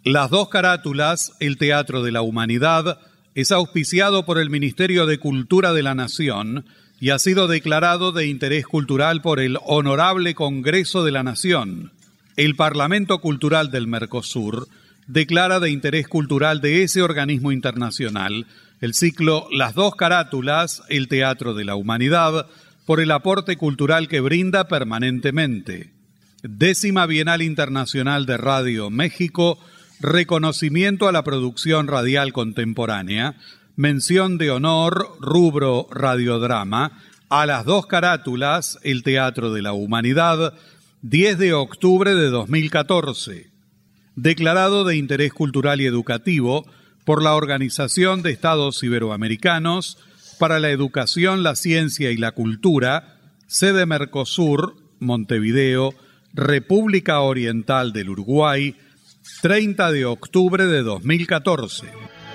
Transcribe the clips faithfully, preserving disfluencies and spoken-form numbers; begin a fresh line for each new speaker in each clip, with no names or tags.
Las dos carátulas, el Teatro de la Humanidad, es auspiciado por el Ministerio de Cultura de la Nación y ha sido declarado de interés cultural por el Honorable Congreso de la Nación. El Parlamento Cultural del Mercosur declara de interés cultural de ese organismo internacional el ciclo Las dos carátulas, el Teatro de la Humanidad, por el aporte cultural que brinda permanentemente. Décima Bienal Internacional de Radio México, reconocimiento a la producción radial contemporánea, mención de honor, rubro radiodrama, a las dos carátulas, el Teatro de la Humanidad, diez de octubre de dos mil catorce. Declarado de interés cultural y educativo por la Organización de Estados Iberoamericanos para la Educación, la Ciencia y la Cultura, sede Mercosur, Montevideo, República Oriental del Uruguay, treinta de octubre de dos mil catorce.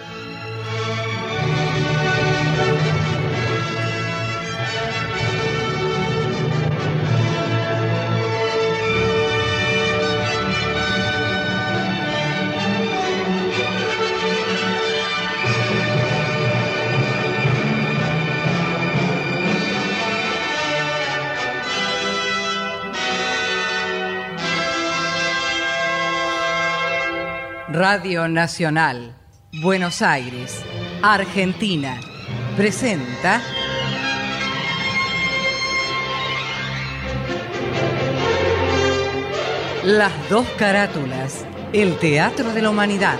Radio Nacional, Buenos Aires, Argentina, presenta Las dos carátulas, el Teatro de la Humanidad.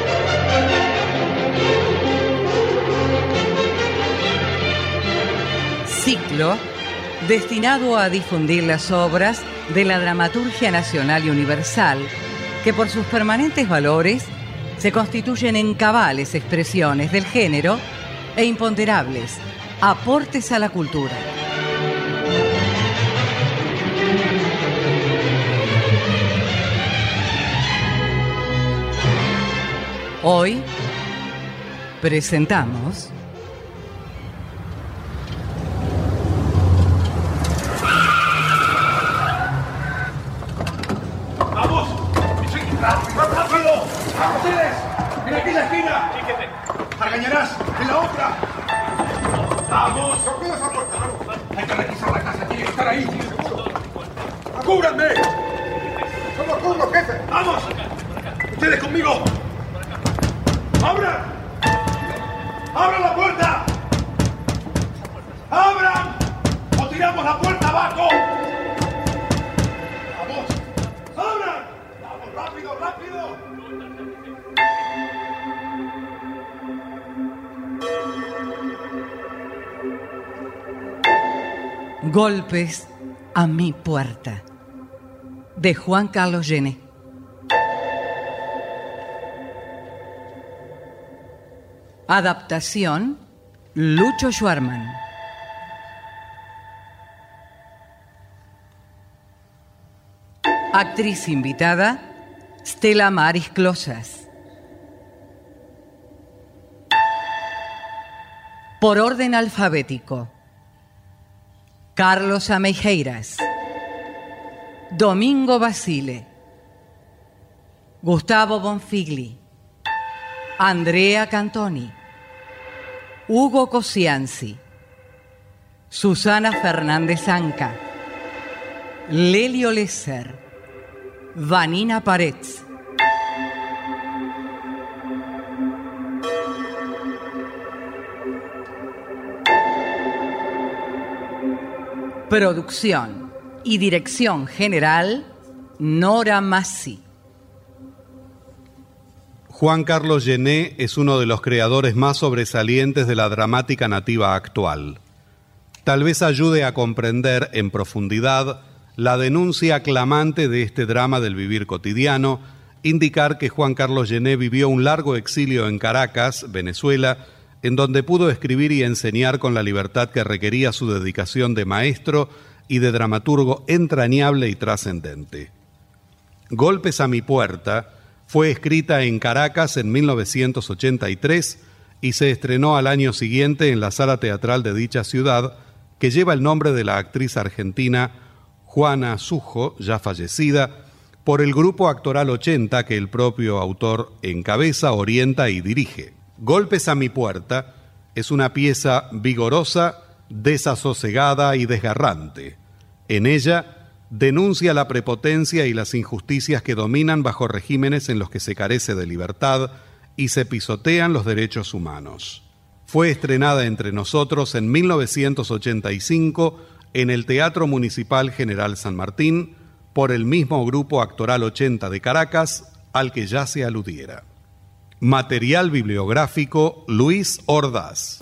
Ciclo destinado a difundir las obras de la dramaturgia nacional y universal, que por sus permanentes valores se constituyen en cabales expresiones del género e imponderables aportes a la cultura. Hoy presentamos
¡En aquella esquina! ¡Argañarás! ¡En la otra! ¡Vamos! ¡Sacud esa puerta! Hay que requisar la casa, tiene que estar ahí. ¡Cúbranme! ¡Somos curros, jefe! ¡Vamos! ¡Ustedes conmigo! ¡Abran! ¡Abran la puerta! ¡Abran! ¡O tiramos la puerta abajo! ¡Vamos! ¡Abran! ¡Vamos, rápido, rápido!
Golpes a mi puerta, de Juan Carlos Gené. Adaptación, Lucho Schwarman. Actriz invitada, Stella Maris Closas. Por orden alfabético: Carlos Ameijeiras, Domingo Basile, Gustavo Bonfigli, Andrea Cantoni, Hugo Cosianzi, Susana Fernández Anca, Lelio Lesser, Vanina Paretz. Producción y dirección general, Nora Massi.
Juan Carlos Gené es uno de los creadores más sobresalientes de la dramática nativa actual. Tal vez ayude a comprender en profundidad la denuncia clamante de este drama del vivir cotidiano, indicar que Juan Carlos Gené vivió un largo exilio en Caracas, Venezuela, en donde pudo escribir y enseñar con la libertad que requería su dedicación de maestro y de dramaturgo entrañable y trascendente. Golpes a mi puerta fue escrita en Caracas en mil novecientos ochenta y tres y se estrenó al año siguiente en la sala teatral de dicha ciudad, que lleva el nombre de la actriz argentina Juana Sujo, ya fallecida, por el Grupo Actoral ochenta que el propio autor encabeza, orienta y dirige. Golpes a mi puerta es una pieza vigorosa, desasosegada y desgarrante. En ella denuncia la prepotencia y las injusticias que dominan bajo regímenes en los que se carece de libertad y se pisotean los derechos humanos. Fue estrenada entre nosotros en mil novecientos ochenta y cinco en el Teatro Municipal General San Martín por el mismo Grupo Actoral ochenta de Caracas al que ya se aludiera. Material bibliográfico Luis Ordaz.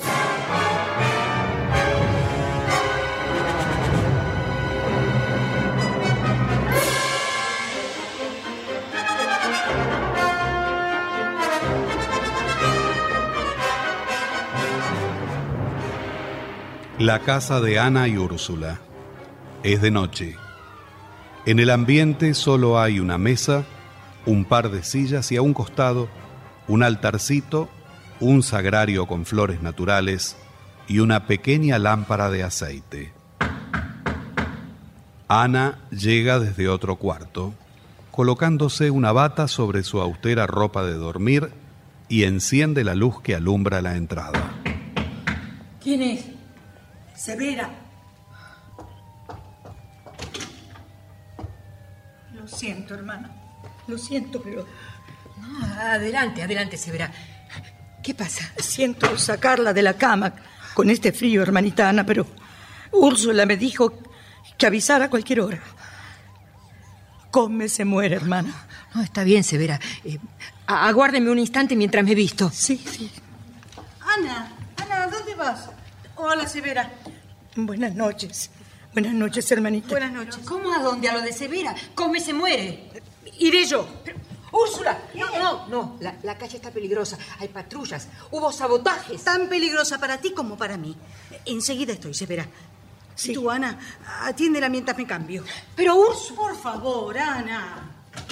La casa de Ana y Úrsula. Es de noche. En el ambiente solo hay una mesa, un par de sillas y a un costado un altarcito, un sagrario con flores naturales y una pequeña lámpara de aceite. Ana llega desde otro cuarto, colocándose una bata sobre su austera ropa de dormir y enciende la luz que alumbra la entrada.
¿Quién es? Severa. Lo siento, hermana. Lo siento, pero...
No, adelante, adelante, Severa. ¿Qué pasa?
Siento sacarla de la cama con este frío, hermanita Ana, pero Úrsula me dijo que avisara a cualquier hora. Come se muere, hermana.
No, está bien, Severa. Eh, aguárdeme un instante mientras me visto.
Sí, sí. Ana, Ana, ¿dónde vas? Hola, Severa. Buenas noches. Buenas noches, hermanita.
Buenas noches. ¿Cómo a dónde? A lo de Severa. Come se muere.
Iré yo.
Pero, Úrsula, no, no, no. La, la calle está peligrosa. Hay patrullas. Hubo sabotajes.
Tan peligrosa para ti como para mí. Enseguida estoy, Severa.
Sí.
Tú, Ana, atiéndela mientras me cambio.
Pero, Úrsula...
Por favor, Ana.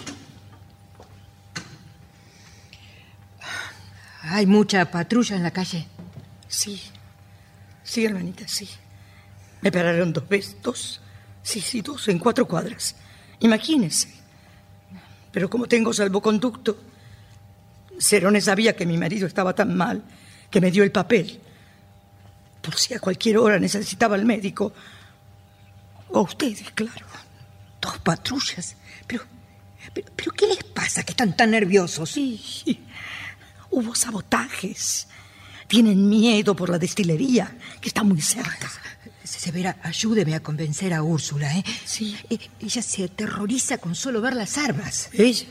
¿Hay mucha patrulla en la calle?
Sí. Sí, hermanita, sí. Me pararon dos veces, dos. Sí, sí, dos en cuatro cuadras. Imagínese. Pero como tengo salvoconducto, Cerone sabía que mi marido estaba tan mal que me dio el papel. Por si a cualquier hora necesitaba al médico. O a ustedes, claro.
Dos patrullas. Pero, pero, pero ¿qué les pasa que están tan nerviosos?
Sí, hubo sabotajes. Tienen miedo por la destilería, que está muy cerca.
Severa, ayúdeme a convencer a Úrsula, ¿eh?
Sí.
E- ella se aterroriza con solo ver las armas.
¿Ella?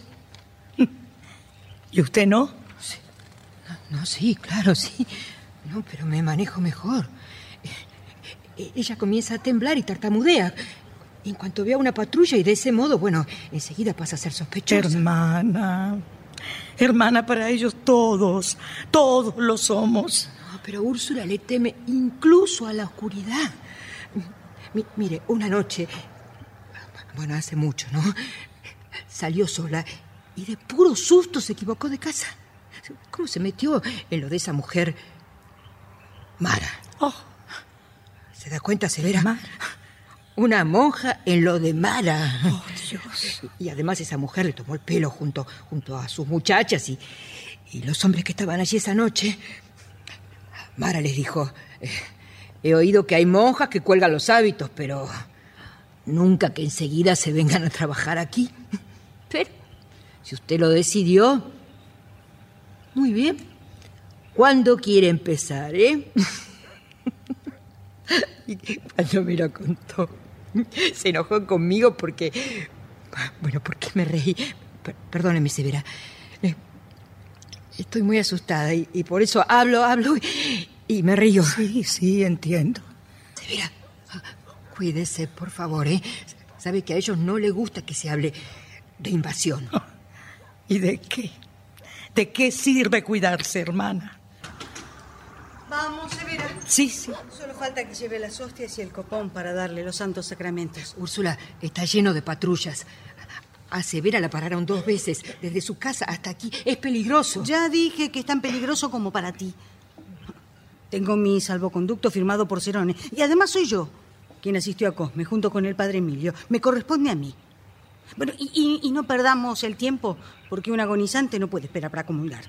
¿Y usted no?
Sí. No, no, sí, claro, sí. No, pero me manejo mejor. E- ella comienza a temblar y tartamudea. En cuanto vea una patrulla y de ese modo, bueno, enseguida pasa a ser sospechosa.
Hermana, hermana para ellos todos, todos lo somos.
No, pero Úrsula le teme incluso a la oscuridad. Mi- mire, una noche, bueno, hace mucho, ¿no? Salió sola y de puro susto se equivocó de casa. ¿Cómo se metió en lo de esa mujer? Mara.
Oh,
¿Se da cuenta, Severa?
Mara.
Una monja en lo de Mara.
Oh, Dios.
Y además esa mujer le tomó el pelo junto, junto a sus muchachas y, y los hombres que estaban allí esa noche. Mara les dijo, eh, he oído que hay monjas que cuelgan los hábitos, pero nunca que enseguida se vengan a trabajar aquí. Pero si usted lo decidió, muy bien. ¿Cuándo quiere empezar, eh? Y cuando me lo contó, se enojó conmigo porque... Bueno, porque me reí. Per- perdóneme, Severa. Eh, estoy muy asustada y, y por eso hablo, hablo y, y me río.
Sí, sí, entiendo.
Severa, cuídese, por favor, ¿eh? Sabe que a ellos no les gusta que se hable de invasión.
¿Y de qué? ¿De qué sirve cuidarse, hermana?
Vamos, Severa.
Sí, sí.
Solo falta que lleve las hostias y el copón para darle los santos sacramentos.
Úrsula, está lleno de patrullas. A Severa la pararon dos veces, desde su casa hasta aquí. Es peligroso.
Ya dije que es tan peligroso como para ti. Tengo mi salvoconducto firmado por Cerone. Y además soy yo quien asistió a Cosme junto con el padre Emilio. Me corresponde a mí. Bueno, y, y, y no perdamos el tiempo, porque un agonizante no puede esperar para comulgar.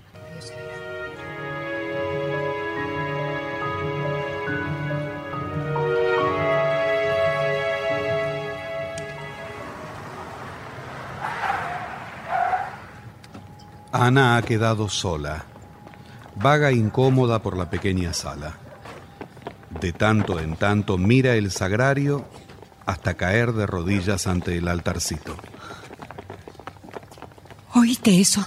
Ana ha quedado sola, vaga e incómoda por la pequeña sala. De tanto en tanto mira el sagrario hasta caer de rodillas ante el altarcito.
¿Oíste eso?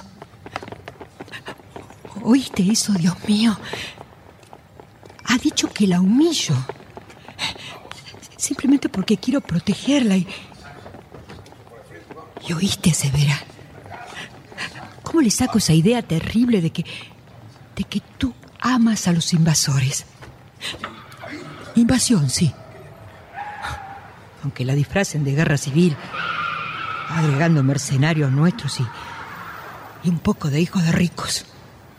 ¿Oíste eso, Dios mío? Ha dicho que la humillo. Simplemente porque quiero protegerla y... ¿Y oíste, Severa? ¿Cómo le saco esa idea terrible de que... de que tú amas a los invasores? Invasión, sí. Aunque la disfracen de guerra civil, agregando mercenarios nuestros y... y un poco de hijos de ricos.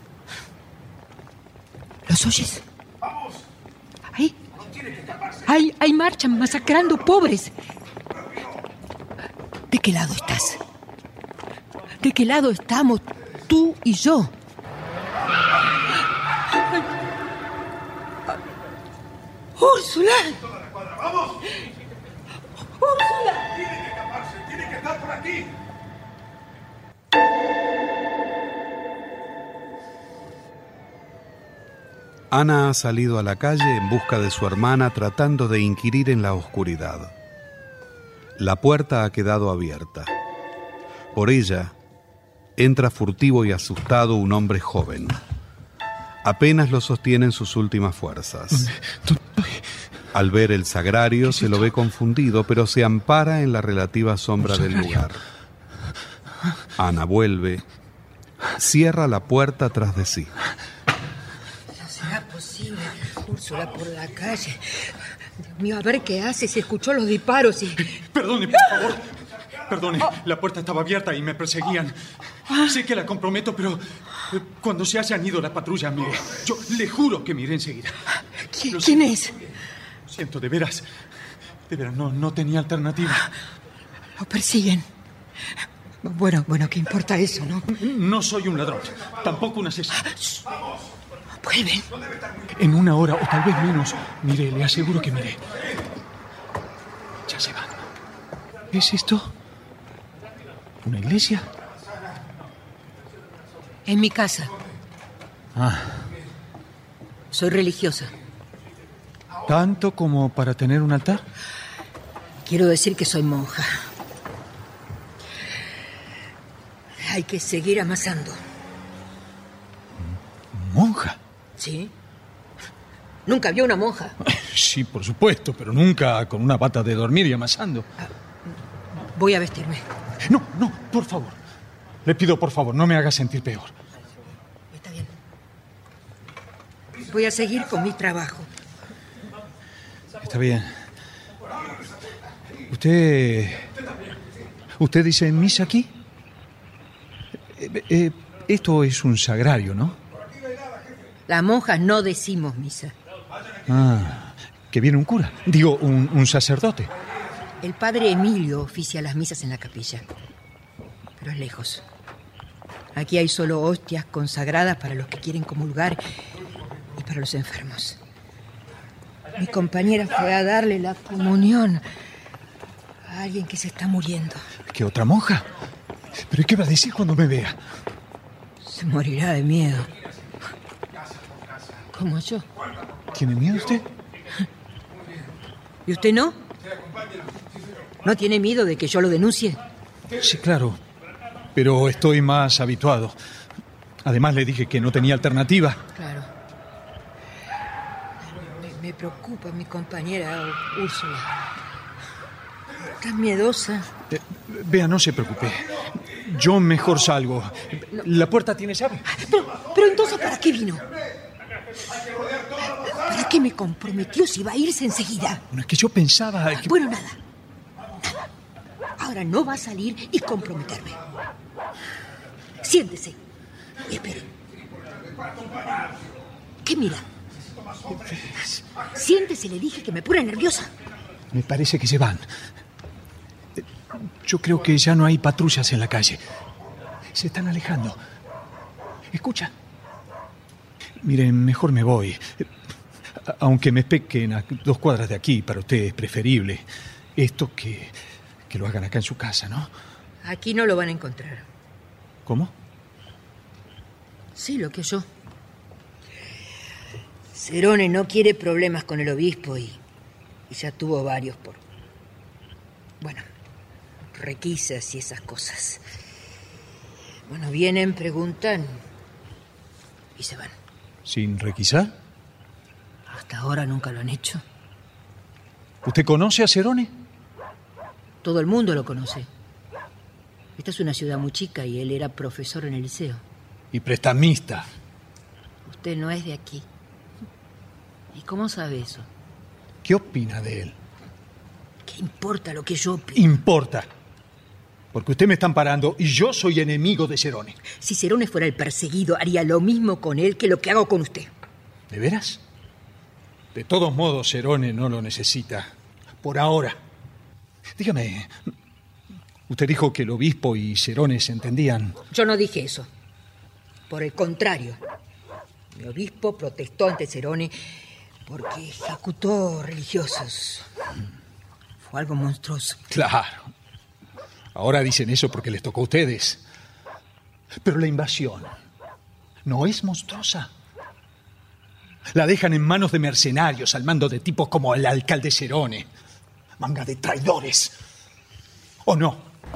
¿Los oyes? Ahí. Ahí, ahí marchan masacrando pobres. ¿De qué lado estás? ¿De qué lado estamos tú y yo? ¡Úrsula!
¡Vamos!
¡Úrsula!
Tiene que escaparse, tiene que estar por aquí.
Ana ha salido a la calle en busca de su hermana, tratando de inquirir en la oscuridad. La puerta ha quedado abierta. Por ella entra furtivo y asustado un hombre joven. Apenas lo sostienen sus últimas fuerzas. Al ver el sagrario se lo ve confundido, pero se ampara en la relativa sombra del lugar. Ana vuelve, cierra la puerta tras de sí.
No será posible, Úrsula, por la calle. Dios mío, a ver qué hace, si escuchó los disparos y...
Perdone, por favor. Perdone, la puerta estaba abierta y me perseguían. Sé que la comprometo, pero cuando se hayan ido la patrulla, mire, yo le juro que miré enseguida.
¿Qui- ¿Quién es?
Lo siento, de veras. De veras, no, no tenía alternativa.
Lo persiguen. Bueno, bueno, ¿qué importa eso, no?
No soy un ladrón, tampoco un asesino.
Vuelven.
En una hora, o tal vez menos, mire, le aseguro que miré. Ya se van. ¿Es esto? ¿Una iglesia?
En mi casa.
Ah,
Soy religiosa.
¿tanto como para tener un altar?
Quiero decir que soy monja. Hay que seguir amasando.
¿Monja?
¿Sí? Nunca vio una monja.
Sí, por supuesto, pero nunca con una bata de dormir y amasando.
Voy a vestirme.
No, no, por favor. Le pido, por favor, no me haga sentir peor.
Está bien. Voy a seguir con mi trabajo.
Está bien. ¿Usted... ¿Usted dice misa aquí? Eh, eh, esto es un sagrario, ¿no?
Las monjas no decimos misa.
Ah, que viene un cura. Digo, un, un sacerdote.
El padre Emilio oficia las misas en la capilla. Pero es lejos. Aquí hay solo hostias consagradas para los que quieren comulgar y para los enfermos. Mi compañera fue a darle la comunión a alguien que se está muriendo.
¿Qué otra monja? ¿Pero qué va a decir cuando me vea?
Se morirá de miedo. Como yo.
¿Tiene miedo usted?
¿Y usted no? ¿No tiene miedo de que yo lo denuncie?
Sí, claro. Pero estoy más habituado. Además, le dije que no tenía alternativa.
Claro. Me, me preocupa mi compañera Úrsula. Tan miedosa.
Eh, vea, no se preocupe. Yo mejor salgo. ¿La puerta tiene llave?
Pero, pero entonces, ¿para qué vino? ¿Para qué me comprometió si va a irse enseguida?
Bueno, es que yo pensaba que...
Bueno, nada. Nada. Ahora no va a salir y comprometerme. Siéntese y espere. ¿Qué mira? Siéntese, le dije que me pone nerviosa.
Me parece que se van. Yo creo que ya no hay patrullas en la calle. Se están alejando. Escucha. Miren, mejor me voy. Aunque me pequen a dos cuadras de aquí, para usted es preferible. Esto que, que lo hagan acá en su casa, ¿no?
Aquí no lo van a encontrar.
¿Cómo?
Sí, lo que yo. Cerone no quiere problemas con el obispo y, y ya tuvo varios por... Bueno, requisas y esas cosas. Bueno, vienen, preguntan y se van.
¿Sin requisar?
Hasta ahora nunca lo han hecho.
¿Usted conoce a Cerone?
Todo el mundo lo conoce. Esta es una ciudad muy chica y él era profesor en el liceo.
Y prestamista.
Usted no es de aquí. ¿Y cómo sabe eso?
¿Qué opina de él?
¿Qué importa lo que yo opino?
Importa. Porque usted me está amparando y yo soy enemigo de Cerone.
Si Cerone fuera el perseguido, haría lo mismo con él que lo que hago con usted.
¿De veras? De todos modos, Cerone no lo necesita. Por ahora. Dígame, usted dijo que el obispo y Cerone se entendían.
Yo no dije eso. Por el contrario. Mi obispo protestó ante Cerone porque ejecutó religiosos. Fue algo monstruoso.
Claro. Ahora dicen eso porque les tocó a ustedes. Pero la invasión no es monstruosa. La dejan en manos de mercenarios al mando de tipos como el alcalde Cerone. Manga de traidores. ¿O no?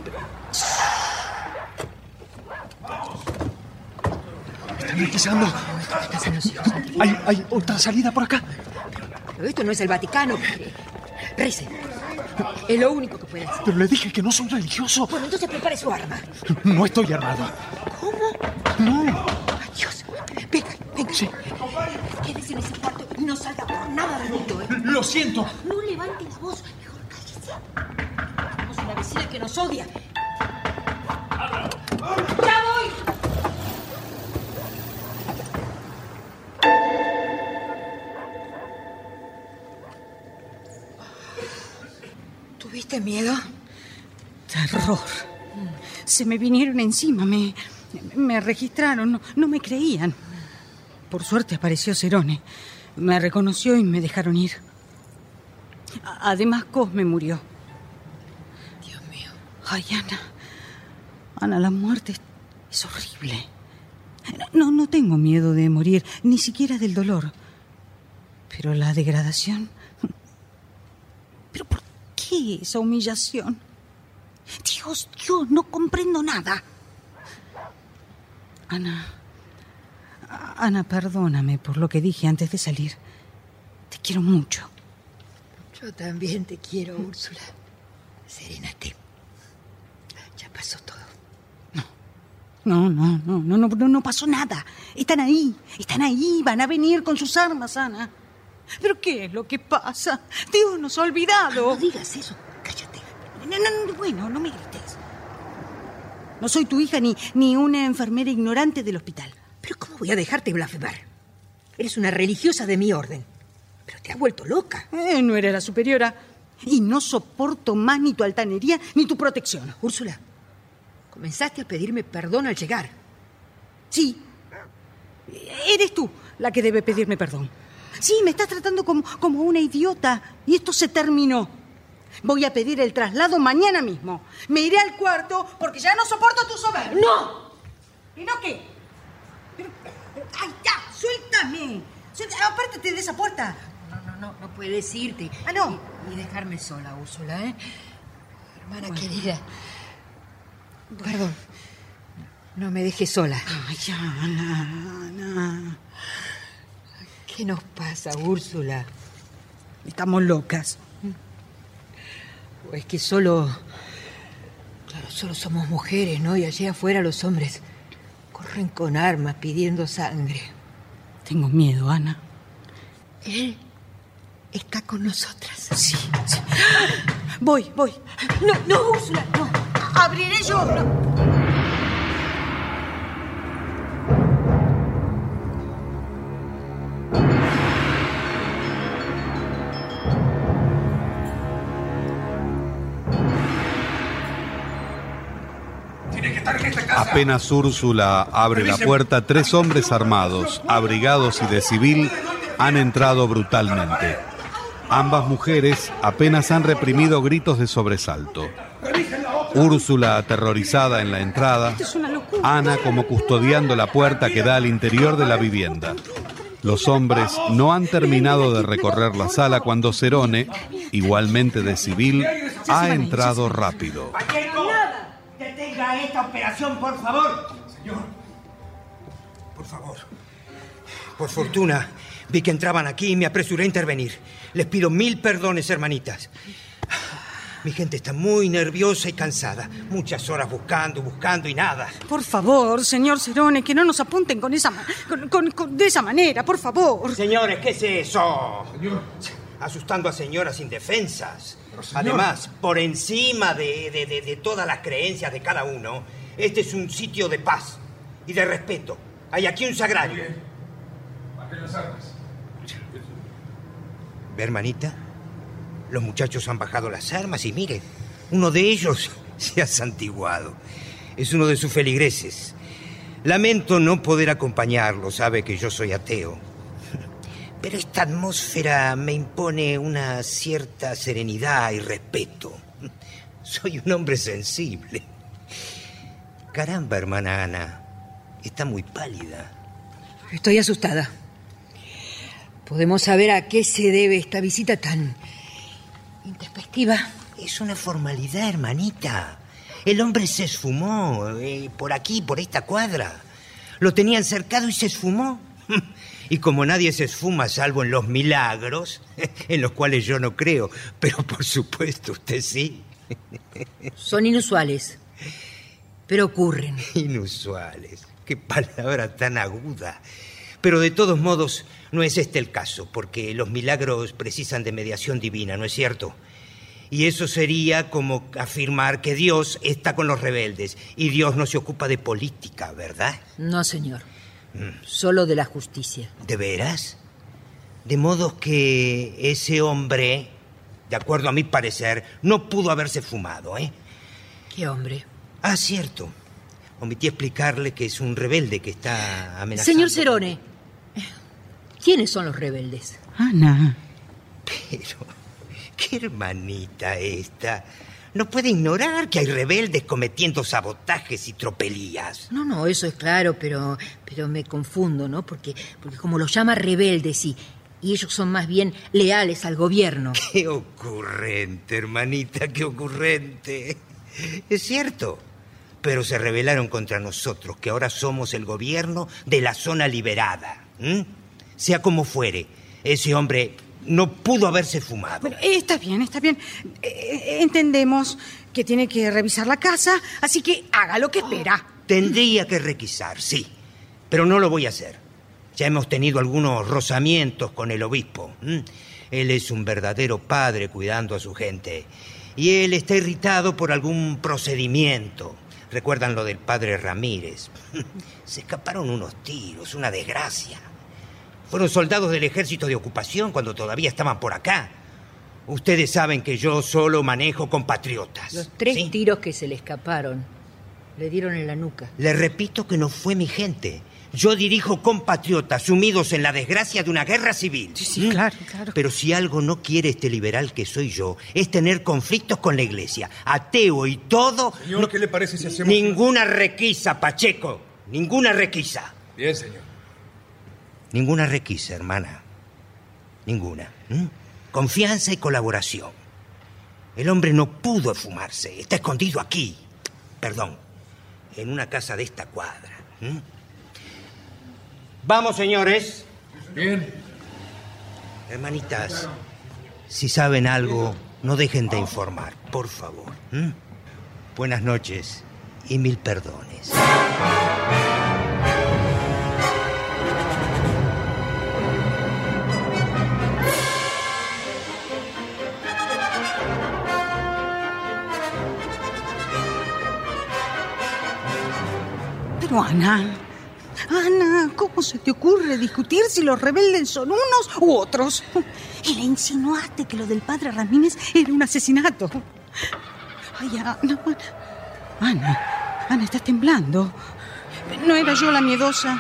Están requisando. ¿Hay, ¿Hay otra salida por acá?
Pero esto no es el Vaticano. Rece. Es lo único que puede hacer.
Pero le dije que no soy religioso.
Bueno, entonces prepare su arma.
No estoy armado.
¿Cómo?
No.
Ay, Dios. Venga, venga.
Sí.
Quédese en ese cuarto y no salga por nada del mundo, ¿eh?
Lo siento.
No levante la voz. Mejor cállese. Tenemos una vecina que nos odia. ¡Ya voy! ¿Tuviste miedo?
Terror. Se me vinieron encima, me, me registraron, no, no me creían. Por suerte apareció Cerone. Me reconoció y me dejaron ir. Además, Cosme murió.
Dios mío.
Ay, Ana. Ana, la muerte es, es horrible. No, no tengo miedo de morir, ni siquiera del dolor. Pero la degradación... ¿Pero por qué esa humillación? Dios, Dios, no comprendo nada. Ana... Ana, perdóname por lo que dije antes de salir. Te quiero mucho.
Yo también te quiero, Úrsula. Serénate. Ya pasó todo.
No, no, no, no, no, no, no pasó nada. Están ahí, están ahí, van a venir con sus armas, Ana. ¿Pero qué es lo que pasa? Dios nos ha olvidado.
No digas eso, cállate.
No, no, no, bueno, no me grites. No soy tu hija ni, ni una enfermera ignorante del hospital.
¿Pero cómo voy a dejarte blasfemar? Eres una religiosa de mi orden. Pero te has vuelto loca.
Eh, no eres la superiora. Y no soporto más ni tu altanería ni tu protección.
Úrsula, comenzaste a pedirme perdón al llegar.
Sí. Eres tú la que debe pedirme perdón. Sí, me estás tratando como, como una idiota. Y esto se terminó. Voy a pedir el traslado mañana mismo. Me iré al cuarto porque ya no soporto tu soberbia.
¡No!
¿Y no qué? Pero, pero, ¡ay, ya! ¡Suéltame! Suéltame. Apártate de esa puerta.
No, no, no, no puedes irte.
Ah, no.
Y, y dejarme sola, Úrsula, ¿eh? Hermana bueno. querida. Perdón. No me dejes sola.
Ay, Ana, Ana.
¿Qué nos pasa, Úrsula?
Estamos locas.
O es que solo... Claro, solo somos mujeres, ¿no? Y allá afuera los hombres corren con armas pidiendo sangre.
Tengo miedo, Ana.
Él está con nosotras.
Sí, sí. Voy, voy.
No, no, Úrsula, no.
Abriré yo. No.
Apenas Úrsula abre la puerta, tres hombres armados, abrigados y de civil, han entrado brutalmente. Ambas mujeres apenas han reprimido gritos de sobresalto. Úrsula aterrorizada en la entrada, Ana como custodiando la puerta que da al interior de la vivienda. Los hombres no han terminado de recorrer la sala cuando Cerone, igualmente de civil, ha entrado rápido.
¡Pacheco! ¡Detenga esta operación, por favor!
Señor, por favor. Por fortuna, vi que entraban aquí y me apresuré a intervenir. Les pido mil perdones, hermanitas. Mi gente está muy nerviosa y cansada. Muchas horas buscando, buscando y nada.
Por favor, señor Cerone, que no nos apunten con esa, con, con, con, de esa manera, por favor.
Señores, ¿qué es eso?
Señor.
Asustando a señoras indefensas.
Pero, señor.
Además, por encima de, de, de, de todas las creencias de cada uno, este es un sitio de paz y de respeto. Hay aquí un sagrario.
Bajen las armas.
¿Ve, hermanita? Los muchachos han bajado las armas y mire, uno de ellos se ha santiguado. Es uno de sus feligreses. Lamento no poder acompañarlo, sabe que yo soy ateo. Pero esta atmósfera me impone una cierta serenidad y respeto. Soy un hombre sensible. Caramba, hermana Ana, está muy pálida.
Estoy asustada. ¿Podemos saber a qué se debe esta visita tan intempestiva?
Es una formalidad, hermanita. El hombre se esfumó eh, por aquí, por esta cuadra. Lo tenían cercado y se esfumó. Y como nadie se esfuma salvo en los milagros, en los cuales yo no creo, pero por supuesto usted sí.
Son inusuales, pero ocurren.
Inusuales. Qué palabra tan aguda. Pero de todos modos, no es este el caso, porque los milagros precisan de mediación divina, ¿no es cierto? Y eso sería como afirmar que Dios está con los rebeldes y Dios no se ocupa de política, ¿verdad?
No, señor. Mm. Solo de la justicia.
¿De veras? De modo que ese hombre, de acuerdo a mi parecer, no pudo haberse fumado, ¿eh?
¿Qué hombre?
Ah, cierto. Omití explicarle que es un rebelde que está amenazando.
Señor Cerone, ¿quiénes son los rebeldes?
Ana.
Pero, qué hermanita esta. No puede ignorar que hay rebeldes cometiendo sabotajes y tropelías.
No, no, eso es claro, pero, pero me confundo, ¿no? Porque, porque como los llama rebeldes y, y ellos son más bien leales al gobierno.
Qué ocurrente, hermanita, qué ocurrente. Es cierto, pero se rebelaron contra nosotros, que ahora somos el gobierno de la zona liberada. ¿Mm? Sea como fuere, ese hombre no pudo haberse fumado.
Bueno, está bien, está bien. Eh, entendemos que tiene que revisar la casa, así que haga lo que espera.
Tendría que requisar, sí, pero no lo voy a hacer. Ya hemos tenido algunos rozamientos con el obispo. ¿Mm? Él es un verdadero padre cuidando a su gente. Y él está irritado por algún procedimiento. ¿Recuerdan lo del padre Ramírez? Se escaparon unos tiros, una desgracia. Fueron soldados del ejército de ocupación cuando todavía estaban por acá. Ustedes saben que yo solo manejo compatriotas.
Los tres
¿sí?
tiros que se le escaparon le dieron en la nuca.
Le repito que no fue mi gente. Yo dirijo compatriotas sumidos en la desgracia de una guerra civil.
Sí, sí, claro, claro.
Pero si algo no quiere este liberal que soy yo, es tener conflictos con la iglesia. Ateo y todo...
Señor,
no...
¿qué le parece si hacemos...?
Ninguna requisa, Pacheco. Ninguna requisa.
Bien, señor.
Ninguna requisa, hermana. Ninguna. ¿Mm? Confianza y colaboración. El hombre no pudo fumarse. Está escondido aquí. Perdón. En una casa de esta cuadra. ¿Mm? Vamos, señores.
Bien.
Hermanitas, si saben algo, no dejen de informar, por favor. ¿Mm? Buenas noches y mil perdones.
Pero Ana, Ana, ¿cómo se te ocurre discutir si los rebeldes son unos u otros? Y le insinuaste que lo del padre Ramírez era un asesinato. Ay, Ana, Ana, Ana, estás temblando. ¿No era yo la miedosa?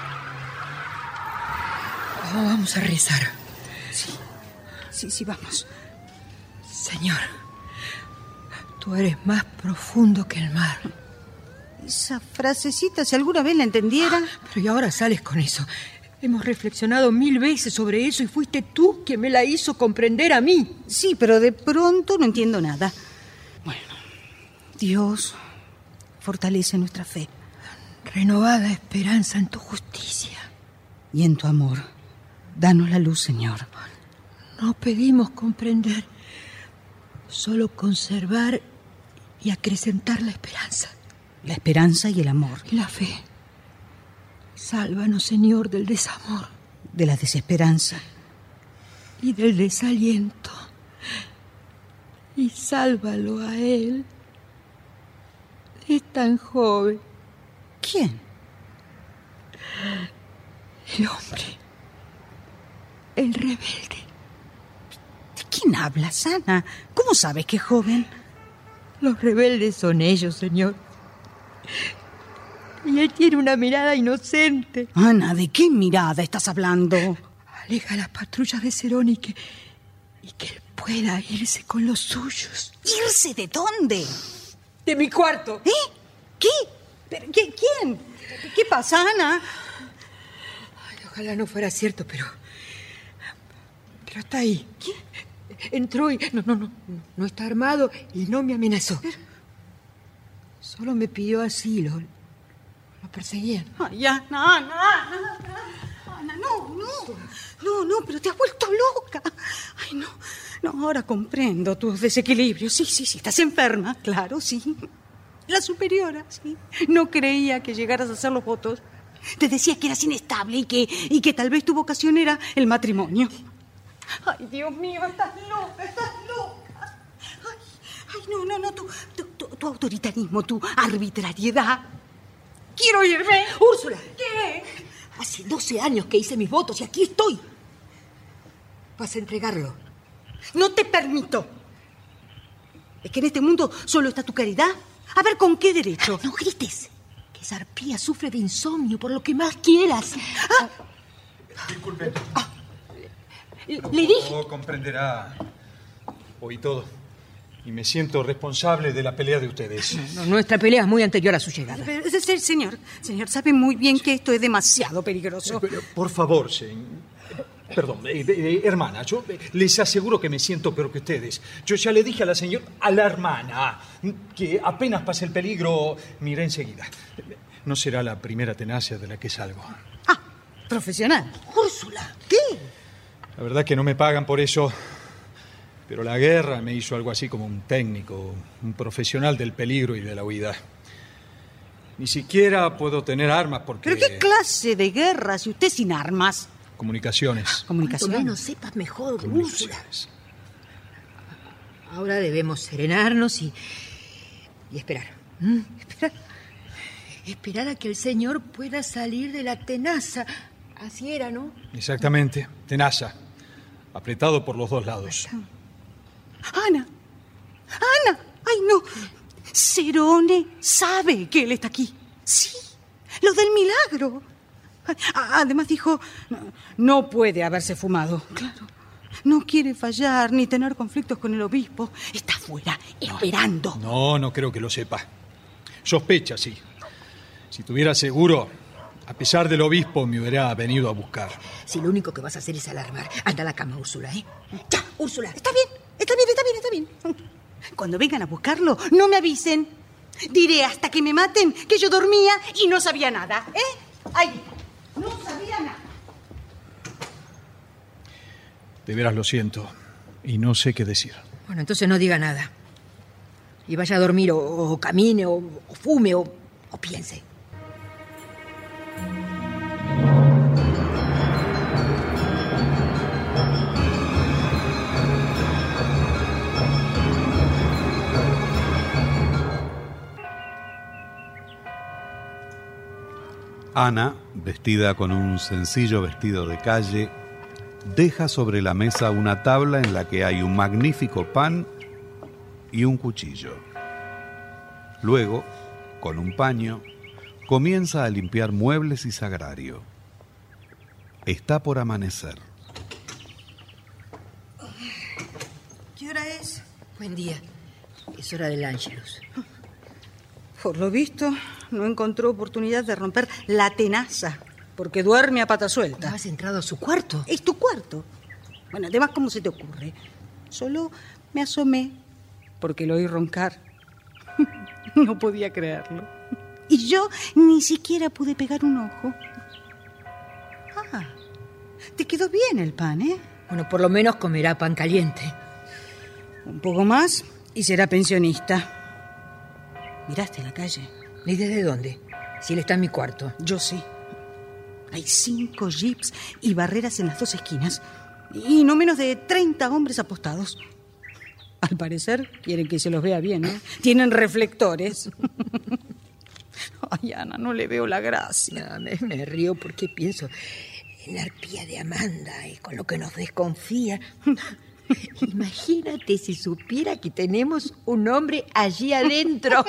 Oh, vamos a rezar.
Sí, sí, sí, vamos.
Señor, tú eres más profundo que el mar.
Esa frasecita, si alguna vez la entendiera...
Pero y ahora sales con eso. Hemos reflexionado mil veces sobre eso y fuiste tú quien me la hizo comprender a mí.
Sí, pero de pronto no entiendo nada. Bueno, Dios fortalece nuestra fe.
Renovada esperanza en tu justicia.
Y en tu amor. Danos la luz, Señor.
No pedimos comprender, solo conservar y acrecentar la esperanza.
La esperanza y el amor.
Y la fe. Sálvanos, Señor, del desamor.
De la desesperanza.
Y del desaliento. Y sálvalo a él. Es tan joven.
¿Quién?
El hombre. El rebelde.
¿De quién hablas, Ana? ¿Cómo sabes que es joven?
Los rebeldes son ellos, Señor. Y él tiene una mirada inocente.
Ana, ¿de qué mirada estás hablando?
Aleja las patrullas de Cerón y que, y que él pueda irse con los suyos.
¿Irse de dónde?
De mi cuarto.
¿Eh? ¿Qué? ¿Pero, qué ¿Quién? ¿Qué pasa, Ana?
Ay, ojalá no fuera cierto, pero... Pero está ahí. ¿Qué? Entró y... No, no, no. No está armado y no me amenazó. Pero... Solo me pidió asilo. Lo perseguían.
Ay, Ana, Ana, Ana, Ana, no, no. No, no, pero te has vuelto loca. Ay, no. No, ahora comprendo tus desequilibrios. Sí, sí, sí, estás enferma, claro, sí. La superiora, sí. No creía que llegaras a hacer los votos. Te decía que eras inestable y que, y que tal vez tu vocación era el matrimonio. Ay, Dios mío, estás loca, estás loca. Ay, ay no, no, no, tu, tu, tu, tu autoritarismo, tu arbitrariedad. ¡Quiero irme!
¡Úrsula!
¿Qué?
Hace doce años que hice mis votos y aquí estoy. Vas a entregarlo.
No te permito. ¿Es que en este mundo solo está tu caridad? A ver, ¿con qué derecho?
No grites. Que esa arpía sufre de insomnio por lo que más quieras.
Ah. Disculpen.
Ah. Le dije...
No comprenderá. Oí todo. Y me siento responsable de la pelea de ustedes.
No, nuestra pelea es muy anterior a su llegada.
Señor, señor, sabe muy bien que esto es demasiado peligroso.
Pero, por favor, señor. Perdón, eh, eh, hermana, yo les aseguro que me siento peor que ustedes. Yo ya le dije a la señora, a la hermana, que apenas pase el peligro, me iré enseguida. No será la primera tenacia de la que salgo.
Ah, profesional.
Úrsula.
¿Qué?
La verdad que no me pagan por eso, pero la guerra me hizo algo así como un técnico, un profesional del peligro y de la huida. Ni siquiera puedo tener armas porque...
¿Pero qué clase de guerra si usted sin armas?
Comunicaciones.
Comunicación.
Cuanto menos sepas mejor, Úrsula. Ahora debemos serenarnos y, y esperar. ¿Mm? Esperar. Esperar a que el Señor pueda salir de la tenaza. Así era, ¿no?
Exactamente. Tenaza. Apretado por los dos lados.
Ana. Ana. Ay, no. Cerone sabe que él está aquí. Sí. Lo del milagro. Además dijo, no, no puede haberse fumado. Claro. No quiere fallar ni tener conflictos con el obispo. Está afuera, esperando.
No, no creo que lo sepa. Sospecha, sí. Si tuviera seguro, a pesar del obispo, me hubiera venido a buscar.
Si lo único que vas a hacer es alarmar, anda a la cama, Úrsula, ¿eh? ¡Ya, Úrsula!
Está bien, está bien, está bien, está bien. Cuando vengan a buscarlo, no me avisen. Diré hasta que me maten que yo dormía y no sabía nada, ¿eh? Ahí. No sabía nada.
De veras lo siento. Y no sé qué decir.
Bueno, entonces no diga nada. Y vaya a dormir, o, o camine, o, o fume, o, o piense.
Ana, vestida con un sencillo vestido de calle, deja sobre la mesa una tabla en la que hay un magnífico pan y un cuchillo. Luego, Con un paño, comienza a limpiar muebles y sagrario. Está por amanecer.
¿Qué hora es?
Buen día. Es hora del Ángelus.
Por lo visto, no encontró oportunidad de romper la tenaza, porque duerme a pata suelta.
¿No has entrado a su cuarto?
Es tu cuarto. Bueno, además, ¿cómo se te ocurre? Solo me asomé porque lo oí roncar. No podía creerlo. Y yo ni siquiera pude pegar un ojo. Ah, te quedó bien el pan, ¿eh?
Bueno, por lo menos comerá pan caliente.
Un poco más y será pensionista. ¿Miraste la calle?
¿Y desde dónde? Si él está en mi cuarto.
Yo sí. Hay cinco jeeps y barreras en las dos esquinas. Y no menos de treinta hombres apostados. Al parecer quieren que se los vea bien, ¿eh? Tienen reflectores. Ay, Ana, no le veo la gracia.
No, me, me río porque pienso en la arpía de Amanda y con lo que nos desconfía. Imagínate si supiera que tenemos un hombre allí adentro.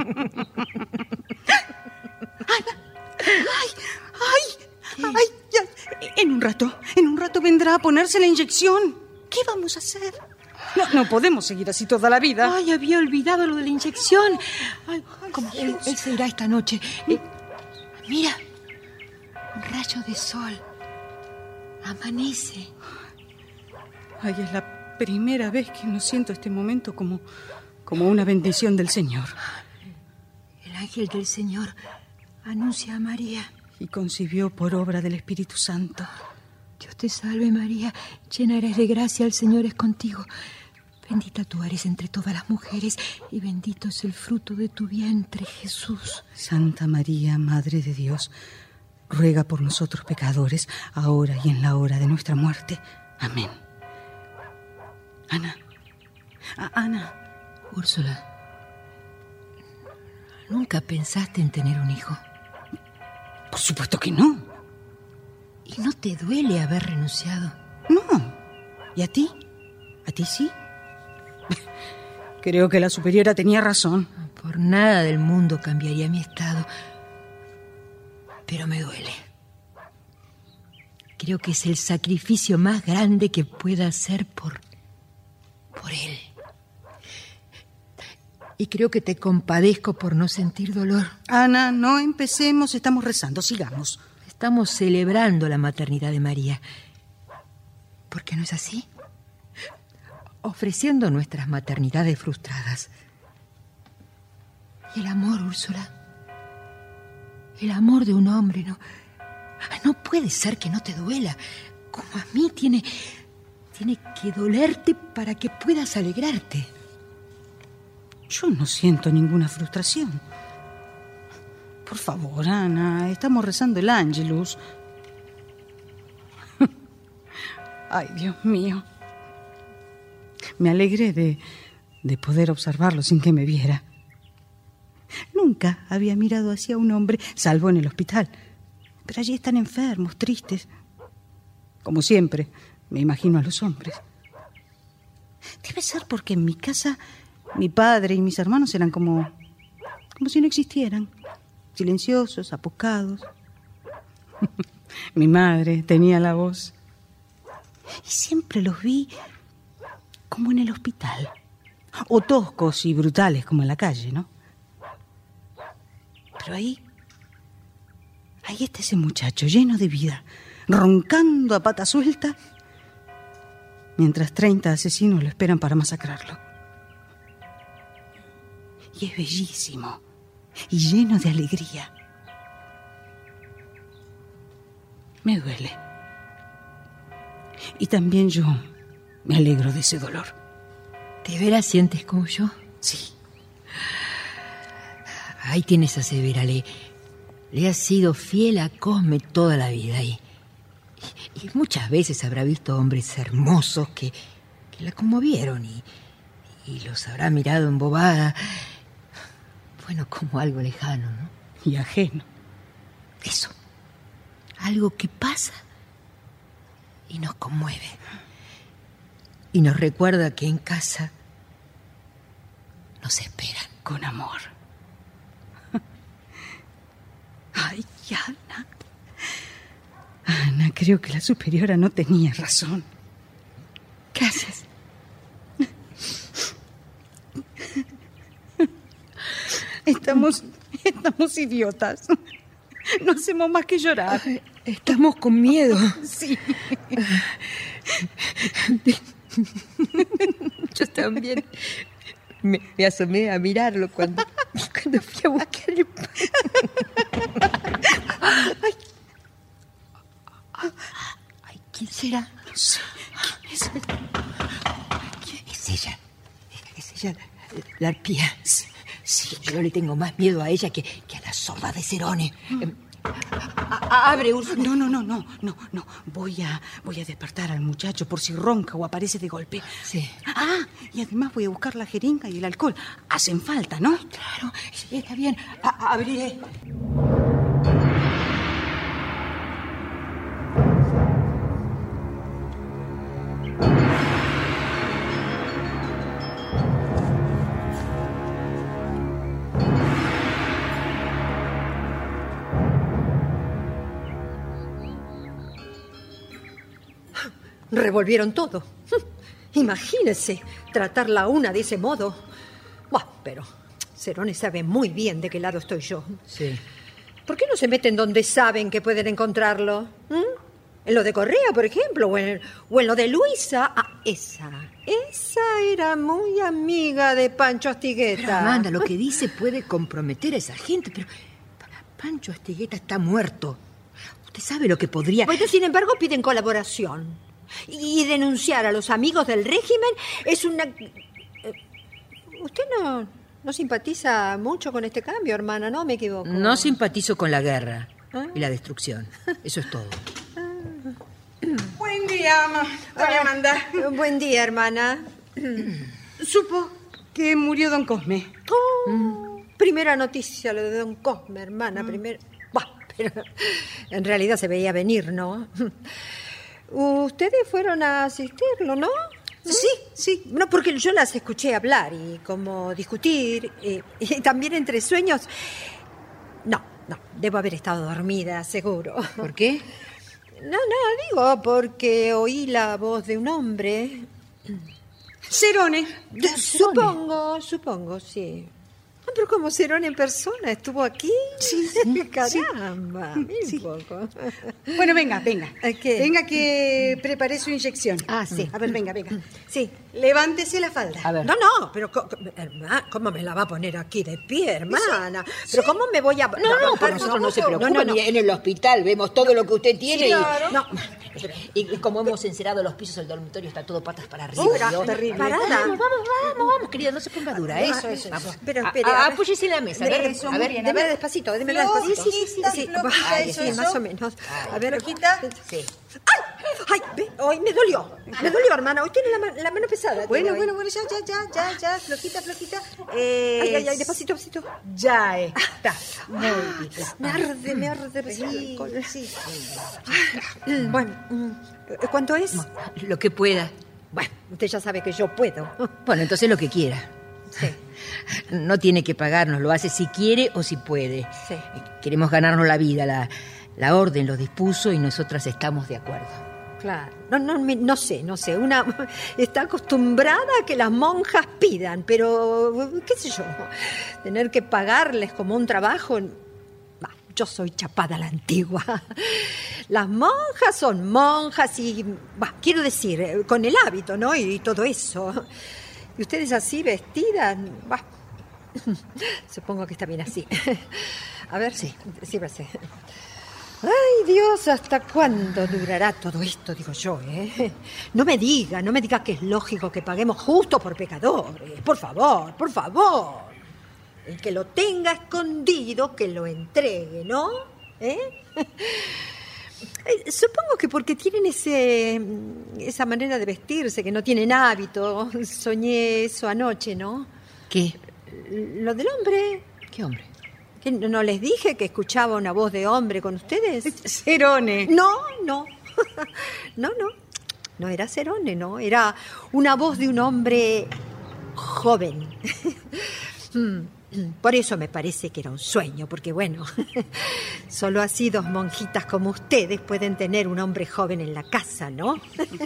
¡Ay! ¡Ay! ¡Ay! ¡Ay! Ya. En un rato, en un rato vendrá a ponerse la inyección. ¿Qué vamos a hacer? No, no podemos seguir así toda la vida.
Ay, había olvidado lo de la inyección. Ay, ¿cómo? Él, él se irá esta noche. Eh, mira, un rayo de sol. Amanece.
Ay, es la primera vez que no siento este momento como, como una bendición del Señor.
El ángel del Señor anuncia a María.
Y concibió por obra del Espíritu Santo.
Dios te salve, María, llena eres de gracia, el Señor es contigo. Bendita tú eres entre todas las mujeres y bendito es el fruto de tu vientre, Jesús.
Santa María, Madre de Dios, ruega por nosotros pecadores, ahora y en la hora de nuestra muerte. Amén. Ana, A- Ana.
Úrsula, ¿nunca pensaste en tener un hijo?
Por supuesto que no.
¿Y no te duele haber renunciado?
No. ¿Y a ti? ¿A ti sí? Creo que la superiora tenía razón.
Por nada del mundo cambiaría mi estado. Pero me duele. Creo que es el sacrificio más grande que pueda hacer por... por él. Y creo que te compadezco por no sentir dolor.
Ana, no empecemos, estamos rezando, sigamos.
Estamos celebrando la maternidad de María. ¿Por qué no es así? Ofreciendo nuestras maternidades frustradas. Y el amor, Úrsula. El amor de un hombre, no... No puede ser que no te duela. Como a mí tiene... Tiene que dolerte para que puedas alegrarte.
Yo no siento ninguna frustración. Por favor, Ana, estamos rezando el Ángelus. Ay, Dios mío. Me alegré de, de poder observarlo sin que me viera. Nunca había mirado hacia un hombre, salvo en el hospital. Pero allí están enfermos, tristes. Como siempre, me imagino a los hombres. Debe ser porque en mi casa mi padre y mis hermanos eran como, como si no existieran. Silenciosos, apocados. Mi madre tenía la voz. Y siempre los vi como en el hospital. O toscos y brutales como en la calle, ¿no? Pero ahí... Ahí está ese muchacho lleno de vida, roncando a pata suelta, mientras treinta asesinos lo esperan para masacrarlo. Y es bellísimo y lleno de alegría. Me duele. Y también yo me alegro de ese dolor.
¿De veras sientes como yo?
Sí.
Ahí tienes a Severa. Le, le ha sido fiel a Cosme toda la vida. Y, y, y muchas veces habrá visto hombres hermosos que, que la conmovieron. Y, y los habrá mirado embobada. Bueno, como algo lejano, ¿no?
Y ajeno.
Eso. Algo que pasa y nos conmueve. Y nos recuerda que en casa nos esperan.
Con amor. Ay, Ana. Ana, creo que la superiora no tenía razón. ¿Qué haces? Estamos, estamos idiotas. No hacemos más que llorar.
Ay, estamos con miedo.
Sí.
Yo también me, me asomé a mirarlo cuando, cuando fui a buscar el pan. Ay. Ay, ¿quién será?
No sé. ¿Quién es?
¿Quién es ella? Es ella, la arpía. Sí, yo le tengo más miedo a ella que, que a la sorda de Cerone. Mm. A, a, abre, Úrsula.
No, no, no, no, no, no. Voy a, voy a despertar al muchacho por si ronca o aparece de golpe.
Sí.
Ah, y además voy a buscar la jeringa y el alcohol. Hacen falta, ¿no?
Claro, sí, está bien. A, a, abriré.
Revolvieron todo. Imagínese tratarla a una de ese modo. Buah, pero Cerone sabe muy bien de qué lado estoy yo.
Sí.
¿Por qué no se meten donde saben que pueden encontrarlo? ¿Mm? En lo de Correa, por ejemplo, o en, o en lo de Luisa. Ah, esa. Esa era muy amiga de Pancho Astigueta.
Pero, Amanda, lo que dice puede comprometer a esa gente, pero Pancho Astigueta está muerto. Usted sabe lo que podría...
Bueno, sin embargo, piden colaboración. Y denunciar a los amigos del régimen es una... Usted no, no simpatiza mucho con este cambio, hermana, ¿no? Me equivoco.
No simpatizo con la guerra
¿Ah?
y la destrucción. Eso es todo.
Buen día, doña Amanda.
Buen día, hermana.
Supo que murió don Cosme.
Oh, mm. Primera noticia, lo de don Cosme, hermana. Mm. Primera... Bah, pero en realidad se veía venir, ¿no? Ustedes fueron a asistirlo, ¿no? Sí, sí. No, porque yo las escuché hablar y como discutir, y, y también entre sueños. No, no, debo haber estado dormida, seguro.
¿Por qué?
No, no, digo, porque oí la voz de un hombre.
Cerone.
Supongo, supongo, sí. Ah, pero como Cerone en persona estuvo aquí.
Sí, sí.
Caramba,
sí.
Un poco.
Bueno, venga, venga.
¿Qué?
Venga que preparé su inyección.
Ah, sí.
A ver, venga, venga.
Sí.
Levántese la falda.
A ver.
No, no, pero co- co- herma- ¿cómo me la va a poner aquí de pie, hermana? Pero ¿cómo me voy a...
No, no, por nosotros no se preocupe.
No, no, no.
En el hospital vemos todo lo que usted tiene.
Sí, claro.
y, no, y, y como hemos encerado los pisos, el dormitorio está todo patas para arriba.
Sí, pero
¿no?
terrible. Parada.
Vamos, vamos, vamos, vamos, querida, no se ponga dura. Eso, eso.
Vamos.
eso.
Pero,
A-
espere,
a-
a ver.
Apóyese en la mesa. A ver,
Eso,
a
muy
ver,
bien,
a
Démela
ver.
despacito, démela
Flojita,
despacito.
sí, sí, sí, flojita,
Ay,
eso,
sí,
eso.
más o menos. A ver.
Flojita.
Sí.
¡Ay! ¡Ay! Ve, hoy me dolió. Me dolió, hermana. Hoy tiene la, ma- la mano pesada.
Bueno,
tiene
bueno,
hoy.
bueno, ya, ya, ya, ya, ya. Flojita, flojita. Eh,
Ay, ay, ay, despacito, despacito.
Ya está. Muy bien.
Me arde, me arde. me sale
Sí,
alcohol.
sí.
Mm, Bueno, mm, ¿cuánto es?
Lo que pueda.
Bueno, usted ya sabe que yo puedo.
Bueno, entonces lo que quiera.
Sí.
No tiene que pagarnos, lo hace si quiere o si puede.
Sí.
Queremos ganarnos la vida, la, la orden lo dispuso y nosotras estamos de acuerdo.
Claro. No, no, me- no sé, no sé. Una está acostumbrada a que las monjas pidan, pero qué sé yo, tener que pagarles como un trabajo. Bah, yo soy chapada a la antigua. Las monjas son monjas y, bah, quiero decir, eh, con el hábito, ¿no? Y todo eso. Y ustedes así vestidas, bah, supongo que está bien así. A ver, sí, sí, va a ser. Ay, Dios, ¿hasta cuándo durará todo esto? Digo yo, ¿eh? No me diga, no me diga que es lógico que paguemos justo por pecadores. Por favor, por favor. El que lo tenga escondido, que lo entregue, ¿no? ¿Eh? Eh, Supongo que porque tienen ese esa manera de vestirse, que no tienen hábito. Soñé eso anoche, ¿no?
¿Qué?
Lo del hombre.
¿Qué hombre?
¿Que no les dije que escuchaba una voz de hombre con ustedes?
Cerone.
No, no. No, no. No era Cerone, no. Era una voz de un hombre joven. Mm. Por eso me parece que era un sueño, porque bueno, solo así dos monjitas como ustedes pueden tener un hombre joven en la casa, ¿no?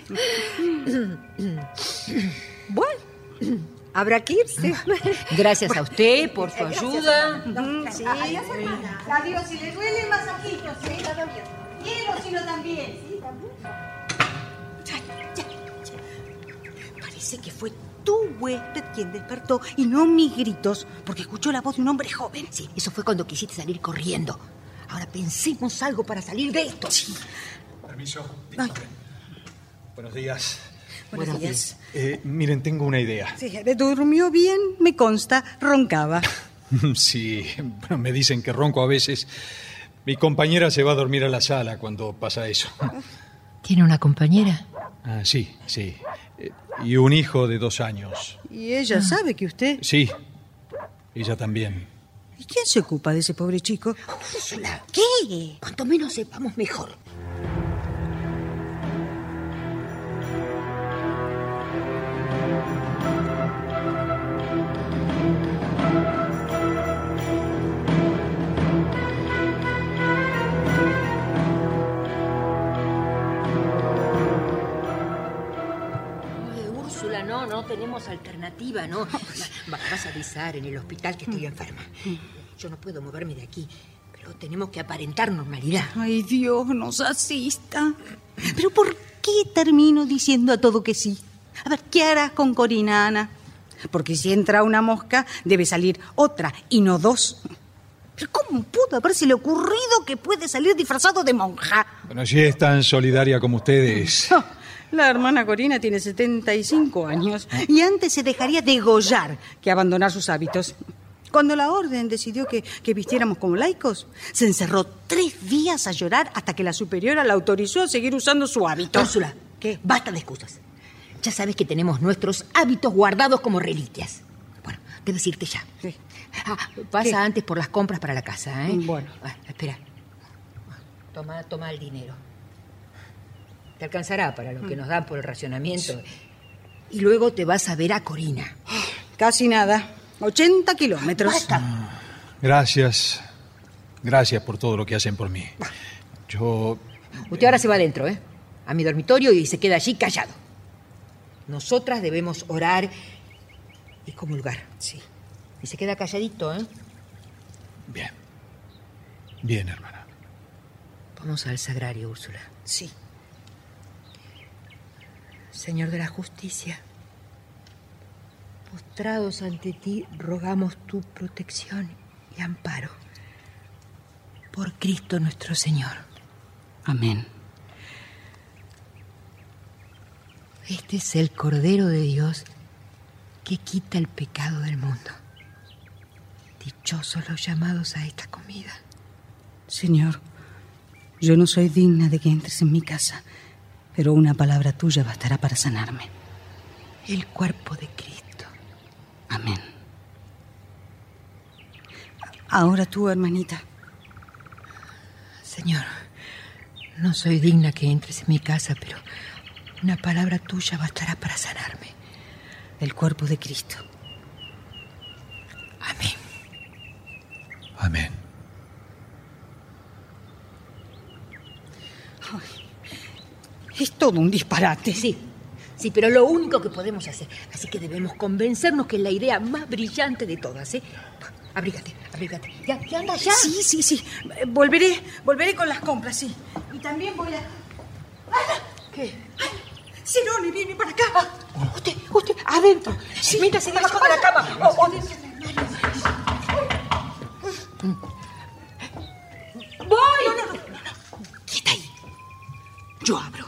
Bueno, habrá que irse.
Gracias a usted por su ayuda.
Sí. Adiós, hermana. Adiós, si le duele, masajito, sí. Quiero, sino también. Sí, también.
Ya, ya, ya. Parece que fue tu huésped quien despertó y no mis gritos, porque escuchó la voz de un hombre joven. Sí, eso fue cuando quisiste salir corriendo. Ahora pensemos algo para salir de esto. Sí.
Permiso.
Ay.
Buenos días.
Buenos días.
Eh, miren, tengo una idea.
Sí, durmió bien, me consta, roncaba.
Sí, bueno, me dicen que ronco a veces. Mi compañera se va a dormir a la sala cuando pasa eso.
¿Tiene una compañera?
Ah, sí, sí. Eh, y un hijo de dos años.
¿Y ella sabe que usted?
Sí, ella también.
¿Y quién se ocupa de ese pobre chico?
Úrsula, ¿qué? Cuanto menos sepamos, mejor. No, no tenemos alternativa, ¿no? Vas a avisar en el hospital que estoy enferma. Yo no puedo moverme de aquí, pero tenemos que aparentar normalidad.
Ay, Dios nos asista. ¿Pero por qué termino diciendo a todo que sí? A ver, ¿qué harás con Corina, Ana? Porque si entra una mosca, debe salir otra y no dos. ¿Pero cómo pudo habérsele ocurrido que puede salir disfrazado de monja?
Bueno, si es tan solidaria como ustedes...
Oh. La hermana Corina tiene setenta y cinco años y antes se dejaría degollar que abandonar sus hábitos. Cuando la orden decidió que, que vistiéramos como laicos, se encerró tres días a llorar hasta que la superiora la autorizó a seguir usando su hábito.
Úrsula, ¿qué? Basta de excusas. Ya sabes que tenemos nuestros hábitos guardados como reliquias. Bueno, debes irte ya.
Sí.
Ah, pasa
¿Qué?
Antes por las compras para la casa, ¿eh?
Bueno.
Ah, espera. Toma, toma el dinero. Te alcanzará para lo que nos dan por el racionamiento. Y luego te vas a ver a Corina.
Casi nada. ochenta kilómetros.
Basta.
Gracias. Gracias por todo lo que hacen por mí. Yo...
Usted ahora se va adentro, ¿eh? A mi dormitorio y se queda allí callado. Nosotras debemos orar y comulgar.
Sí.
Y se queda calladito, ¿eh?
Bien. Bien, hermana.
Vamos al sagrario, Úrsula.
Sí.
Señor de la justicia, postrados ante ti, rogamos tu protección y amparo. Por Cristo nuestro Señor.
Amén.
Este es el Cordero de Dios que quita el pecado del mundo. Dichosos los llamados a esta comida.
Señor, yo no soy digna de que entres en mi casa, pero una palabra tuya bastará para sanarme.
El cuerpo de Cristo.
Amén. Ahora tú, hermanita.
Señor, no soy digna que entres en mi casa, pero una palabra tuya bastará para sanarme.
El cuerpo de Cristo.
Amén.
Amén.
Es todo un disparate.
Sí, sí, pero lo único que podemos hacer. Así que debemos convencernos que es la idea más brillante de todas, ¿eh? Abrígate, abrígate. ¿Ya, ya anda ya?
Sí, sí, sí. Volveré, volveré con las compras, sí. Y también voy a... ¡Ana!
¿Qué?
Cirone viene para acá.
Ah, usted, usted, adentro. Sí. Métase debajo de la cama. O, o dentro del armario. ¡Voy!
No, no, no, no, no. Quieta ahí. Yo abro.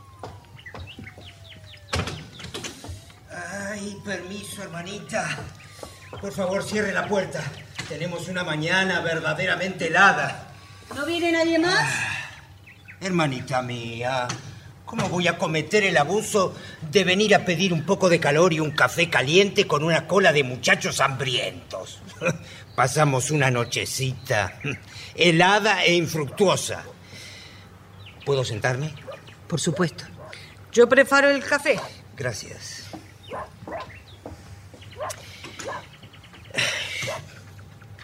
Ay, permiso, hermanita. Por favor, cierre la puerta. Tenemos una mañana verdaderamente helada.
¿No viene nadie más?
Hermanita mía, ¿cómo voy a cometer el abuso de venir a pedir un poco de calor y un café caliente con una cola de muchachos hambrientos? Pasamos una nochecita helada e infructuosa. ¿Puedo sentarme?
Por supuesto.
Yo preparo el café.
Gracias.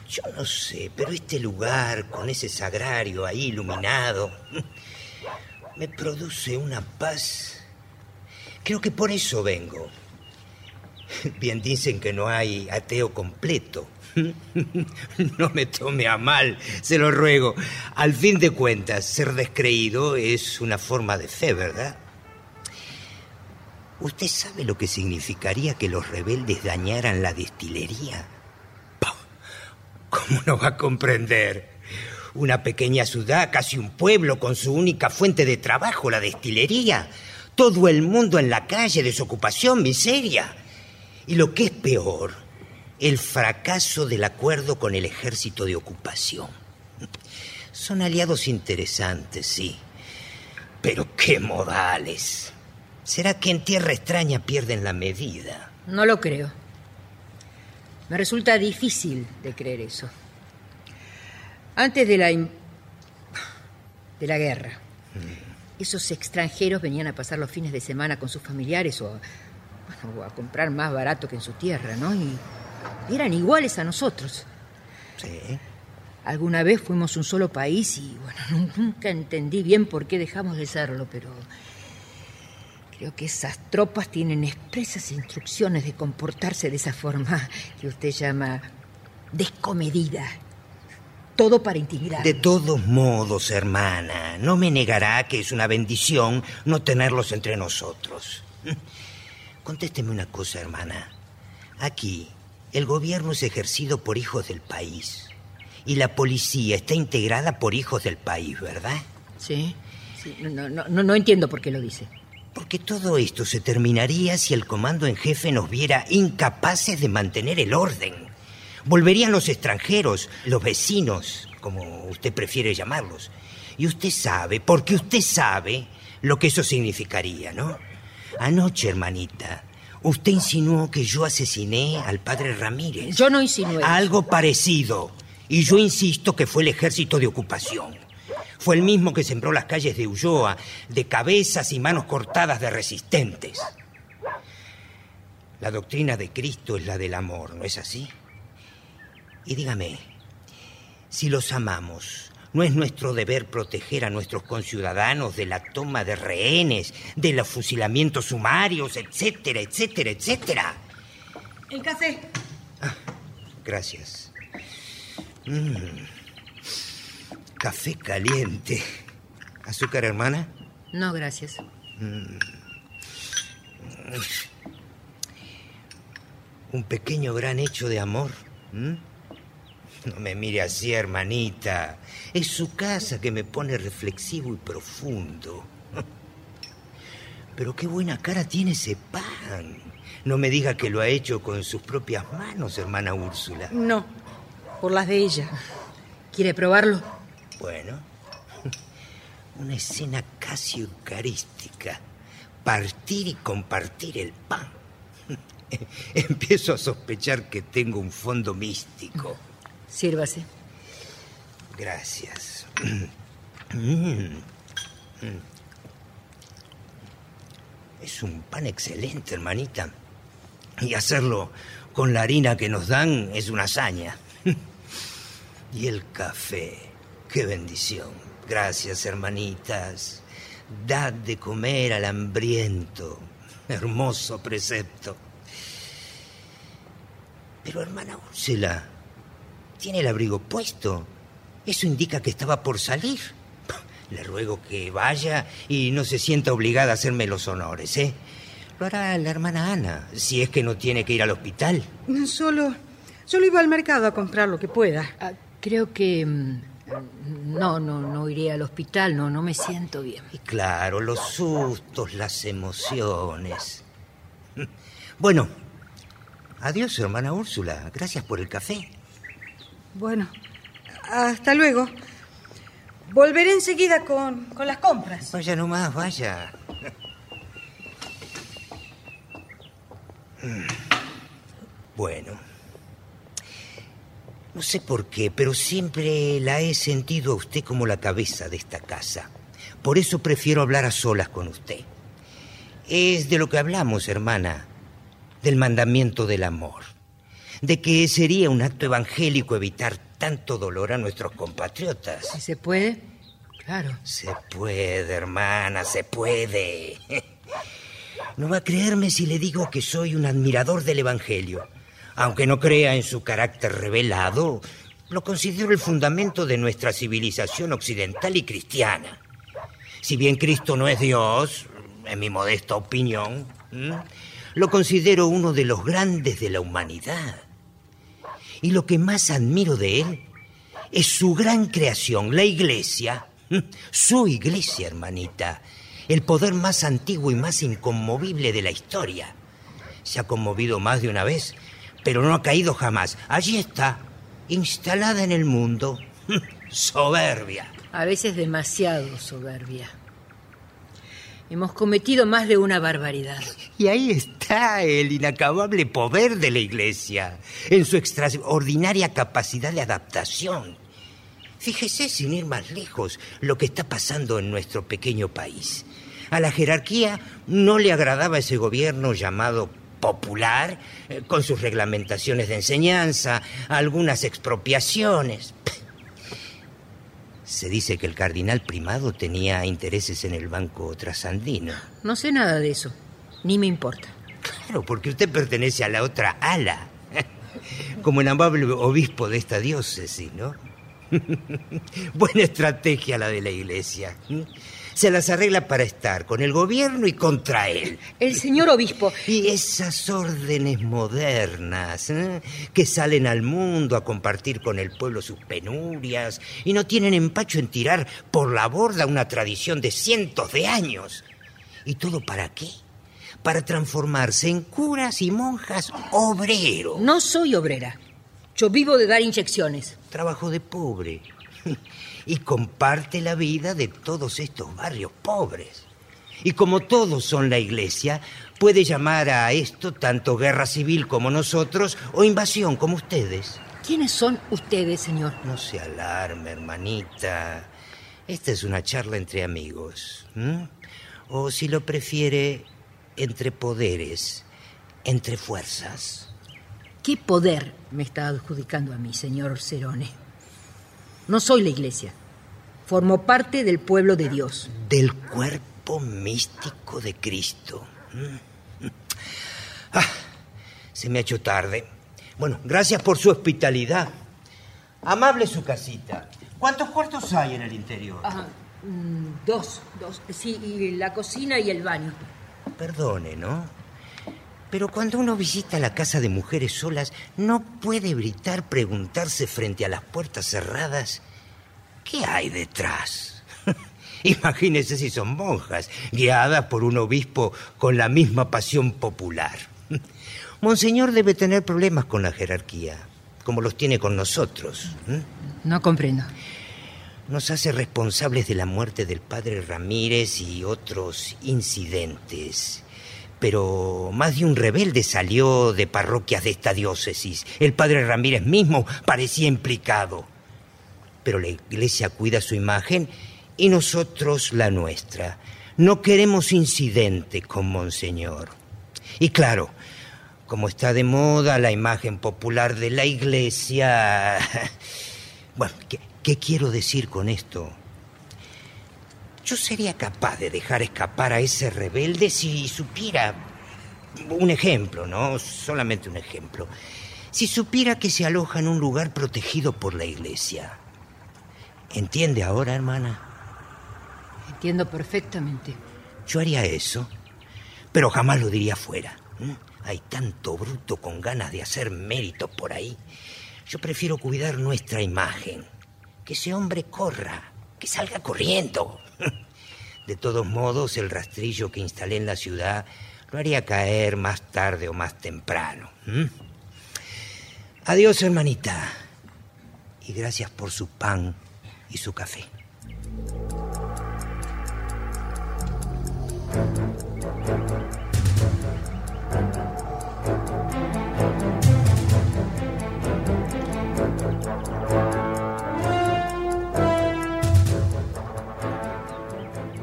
Yo no sé, pero este lugar, con ese sagrario ahí iluminado, me produce una paz. Creo que por eso vengo. Bien dicen que no hay ateo completo. No me tome a mal, se lo ruego. Al fin de cuentas, ser descreído es una forma de fe, ¿verdad? ¿Usted sabe lo que significaría que los rebeldes dañaran la destilería? ¿Cómo no va a comprender? Una pequeña ciudad, casi un pueblo, con su única fuente de trabajo, la destilería. Todo el mundo en la calle, desocupación, miseria. Y lo que es peor, el fracaso del acuerdo con el ejército de ocupación. Son aliados interesantes, sí, pero qué modales. ¿Será que en tierra extraña pierden la medida?
No lo creo. Me resulta difícil de creer eso. Antes de la... in- de la guerra, mm. esos extranjeros venían a pasar los fines de semana con sus familiares o a, bueno, o a comprar más barato que en su tierra, ¿no? Y eran iguales a nosotros.
Sí.
Alguna vez fuimos un solo país y, bueno, nunca entendí bien por qué dejamos de serlo, pero... creo que esas tropas tienen expresas instrucciones de comportarse de esa forma que usted llama descomedida. Todo para intimidar.
De todos modos, hermana, no me negará que es una bendición no tenerlos entre nosotros. Contésteme una cosa, hermana. Aquí, el gobierno es ejercido por hijos del país. Y la policía está integrada por hijos del país, ¿verdad?
Sí. sí. No, no, no, no entiendo por qué lo dice.
Porque todo esto se terminaría si el comando en jefe nos viera incapaces de mantener el orden. Volverían los extranjeros, los vecinos, como usted prefiere llamarlos. Y usted sabe, porque usted sabe lo que eso significaría, ¿no? Anoche, hermanita, usted insinuó que yo asesiné al padre Ramírez.
Yo no insinué.
Algo parecido. Y yo insisto que fue el ejército de ocupación. Fue el mismo que sembró las calles de Ulloa de cabezas y manos cortadas de resistentes. La doctrina de Cristo es la del amor, ¿no es así? Y dígame, si los amamos, ¿no es nuestro deber proteger a nuestros conciudadanos de la toma de rehenes, de los fusilamientos sumarios, etcétera, etcétera, etcétera?
El café.
Ah, gracias. Mm. Café caliente. ¿Azúcar, hermana?
No, gracias.
Mm. Un pequeño gran hecho de amor. ¿Mm? No me mire así, hermanita. Es su casa que me pone reflexivo y profundo. Pero qué buena cara tiene ese pan. No me diga que lo ha hecho con sus propias manos, hermana Úrsula.
No, por las de ella.
¿Quiere probarlo?
Bueno, una escena casi eucarística. Partir y compartir el pan. Empiezo a sospechar que tengo un fondo místico.
Sírvase.
Gracias. Mm. Es un pan excelente, hermanita. Y hacerlo con la harina que nos dan es una hazaña. Y el café, qué bendición. Gracias, hermanitas. Dad de comer al hambriento. Hermoso precepto. Pero, hermana Úrsula, tiene el abrigo puesto. Eso indica que estaba por salir. Le ruego que vaya y no se sienta obligada a hacerme los honores, ¿eh? Lo hará la hermana Ana, si es que no tiene que ir al hospital.
Solo, solo iba al mercado a comprar lo que pueda.
Ah, creo que... No, no, no iré al hospital, no, no me siento bien.
Y claro, los sustos, las emociones. Bueno, adiós, hermana Úrsula. Gracias por el café.
Bueno, hasta luego. Volveré enseguida con, con las compras.
Vaya nomás, vaya. Bueno, no sé por qué, pero siempre la he sentido a usted como la cabeza de esta casa. Por eso prefiero hablar a solas con usted. Es de lo que hablamos, hermana, del mandamiento del amor. de que sería un acto evangélico evitar tanto dolor a nuestros compatriotas.
Si se puede, claro.
Se puede, hermana, se puede. No va a creerme si le digo que soy un admirador del Evangelio. Aunque no crea en su carácter revelado, lo considero el fundamento de nuestra civilización occidental y cristiana. Si bien Cristo no es Dios, en mi modesta opinión, ¿m? lo considero uno de los grandes de la humanidad. Y lo que más admiro de él es su gran creación, la Iglesia. Su Iglesia, hermanita. El poder más antiguo y más inconmovible de la historia. Se ha conmovido más de una vez, pero no ha caído jamás. Allí está, instalada en el mundo. Soberbia.
A veces demasiado soberbia. Hemos cometido más de una barbaridad.
Y ahí está el inacabable poder de la Iglesia, en su extraordinaria capacidad de adaptación. Fíjese, sin ir más lejos, lo que está pasando en nuestro pequeño país. A la jerarquía no le agradaba ese gobierno llamado popular, eh, con sus reglamentaciones de enseñanza, algunas expropiaciones. Se dice que el cardenal primado tenía intereses en el Banco Trasandino.
No sé nada de eso, ni me importa.
Claro, porque usted pertenece a la otra ala, como el amable obispo de esta diócesis, ¿no? Buena estrategia la de la Iglesia. Se las arregla para estar con el gobierno y contra él.
El señor obispo...
Y esas órdenes modernas, ¿eh? que salen al mundo a compartir con el pueblo sus penurias y no tienen empacho en tirar por la borda una tradición de cientos de años. ¿Y todo para qué? Para transformarse en curas y monjas obreros.
No soy obrera. Yo vivo de dar inyecciones.
Trabajo de pobre. Y comparte la vida de todos estos barrios pobres. Y como todos son la Iglesia, puede llamar a esto tanto guerra civil como nosotros o invasión como ustedes.
¿Quiénes son ustedes, señor?
No se alarme, hermanita. Esta es una charla entre amigos. ¿Mm? O si lo prefiere, entre poderes, entre fuerzas.
¿Qué poder me está adjudicando a mí, señor Cerone? No soy la Iglesia. Formo parte del pueblo de Dios.
Del cuerpo místico de Cristo. Ah, se me ha hecho tarde. Bueno, gracias por su hospitalidad. Amable su casita. ¿Cuántos cuartos hay en el interior?
Ah, mm, dos, dos. Sí, y la cocina y el baño.
Perdone, ¿no? Pero cuando uno visita la casa de mujeres solas, no puede evitar preguntarse frente a las puertas cerradas, ¿qué hay detrás? Imagínese si son monjas, guiadas por un obispo con la misma pasión popular. Monseñor debe tener problemas con la jerarquía, como los tiene con nosotros.
No comprendo.
Nos hace responsables de la muerte del padre Ramírez y otros incidentes. Pero más de un rebelde salió de parroquias de esta diócesis. El padre Ramírez mismo parecía implicado. Pero la Iglesia cuida su imagen y nosotros la nuestra. No queremos incidente con Monseñor. Y claro, como está de moda la imagen popular de la Iglesia... Bueno, ¿qué, qué quiero decir con esto? Yo sería capaz de dejar escapar a ese rebelde si supiera... Un ejemplo, ¿no? Solamente un ejemplo. Si supiera que se aloja en un lugar protegido por la Iglesia. ¿Entiende ahora, hermana?
Entiendo perfectamente.
Yo haría eso, pero jamás lo diría afuera. Hay tanto bruto con ganas de hacer méritos por ahí. Yo prefiero cuidar nuestra imagen. Que ese hombre corra, que salga corriendo. De todos modos, el rastrillo que instalé en la ciudad lo haría caer más tarde o más temprano. ¿Mm? Adiós, hermanita. Y gracias por su pan y su café.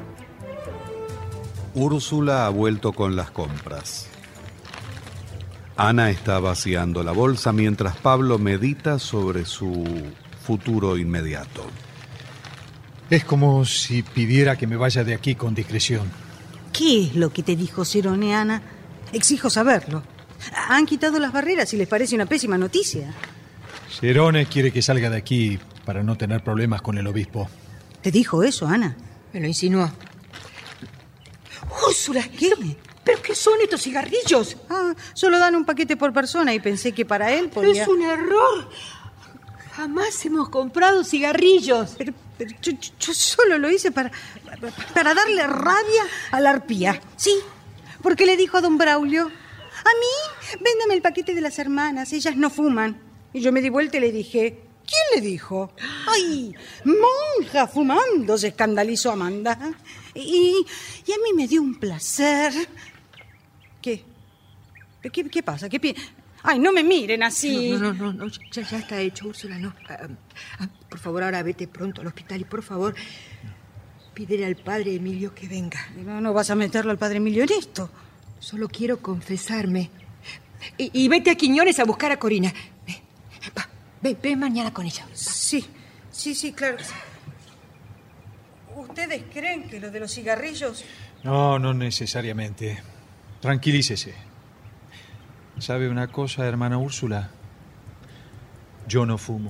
Úrsula ha vuelto con las compras. Ana está vaciando la bolsa mientras Pablo medita sobre su futuro inmediato.
Es como si pidiera que me vaya de aquí con discreción.
¿Qué es lo que te dijo Cerone, Ana? Exijo saberlo. Han quitado las barreras y les parece una pésima noticia.
Cerone quiere que salga de aquí para no tener problemas con el obispo.
¿Te dijo eso, Ana?
Me lo insinuó.
Úrsula,
¿Qué?
¿pero qué son estos cigarrillos?
Ah, solo dan un paquete por persona y pensé que para él podía...
Es un error. Jamás hemos comprado cigarrillos.
Pero, pero yo, yo- yo solo lo hice para, para darle rabia a la arpía. Sí, porque le dijo a don Braulio: a mí, véndame el paquete de las hermanas, ellas no fuman. Y yo me di vuelta y le dije: ¿quién le dijo? ¡Ay, monja fumando! Se escandalizó Amanda. Y, y a mí me dio un placer. ¿Qué? ¿Qué, qué pasa? ¿Qué pi- Ay, no me miren así.
No, no, no, no, ya, ya está hecho, Úrsula, no. Ah, ah, por favor, ahora vete pronto al hospital y por favor, pídele al padre Emilio que venga.
No, no vas a meterlo al padre Emilio en esto.
Solo quiero confesarme. Y, y vete a Quiñones a buscar a Corina. Ve, va, ve, ve mañana con ella.
Sí, sí, sí, claro que sí. ¿Ustedes creen que lo de los cigarrillos...
No, no necesariamente. Tranquilícese. ¿Sabe una cosa, hermana Úrsula? Yo no fumo.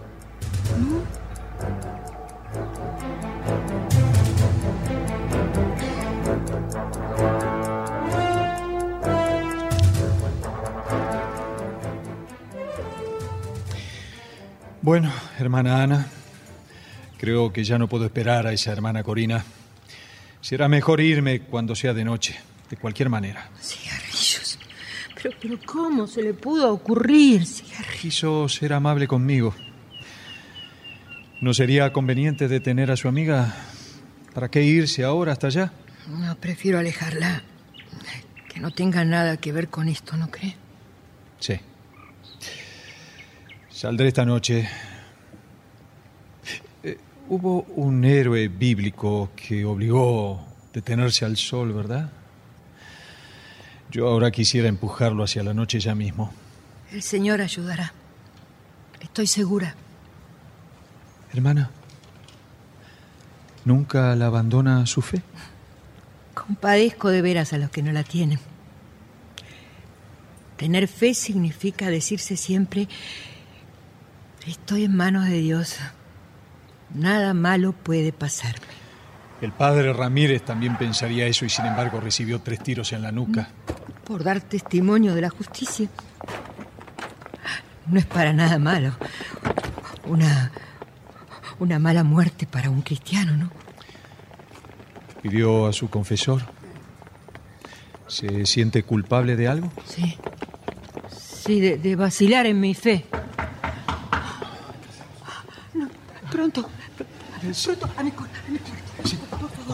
Bueno, hermana Ana, creo que ya no puedo esperar a esa hermana Corina. Será mejor irme cuando sea de noche, de cualquier manera.
Cigarrillos. Pero, pero ¿cómo se le pudo ocurrir cigarrillos?
Quiso ser amable conmigo. ¿No sería conveniente detener a su amiga? ¿Para qué irse ahora hasta allá?
No, prefiero alejarla. Que no tenga nada que ver con esto, ¿no cree?
Sí. Saldré esta noche. Eh, hubo un héroe bíblico que obligó a detenerse al sol, ¿verdad? Yo ahora quisiera empujarlo hacia la noche ya mismo.
El Señor ayudará. Estoy segura.
Hermana, ¿nunca la abandona su fe?
Compadezco de veras a los que no la tienen. Tener fe significa decirse siempre: estoy en manos de Dios. Nada malo puede pasarme.
El padre Ramírez también pensaría eso y sin embargo recibió tres tiros en la nuca.
Por dar testimonio de la justicia. No es para nada malo. Una, una mala muerte para un cristiano, ¿no?
Pidió a su confesor. ¿Se siente culpable de algo?
Sí. Sí, de, de vacilar en mi fe.
Pronto, pronto, a mi cuarto, a mi cuarto. Sí, por favor.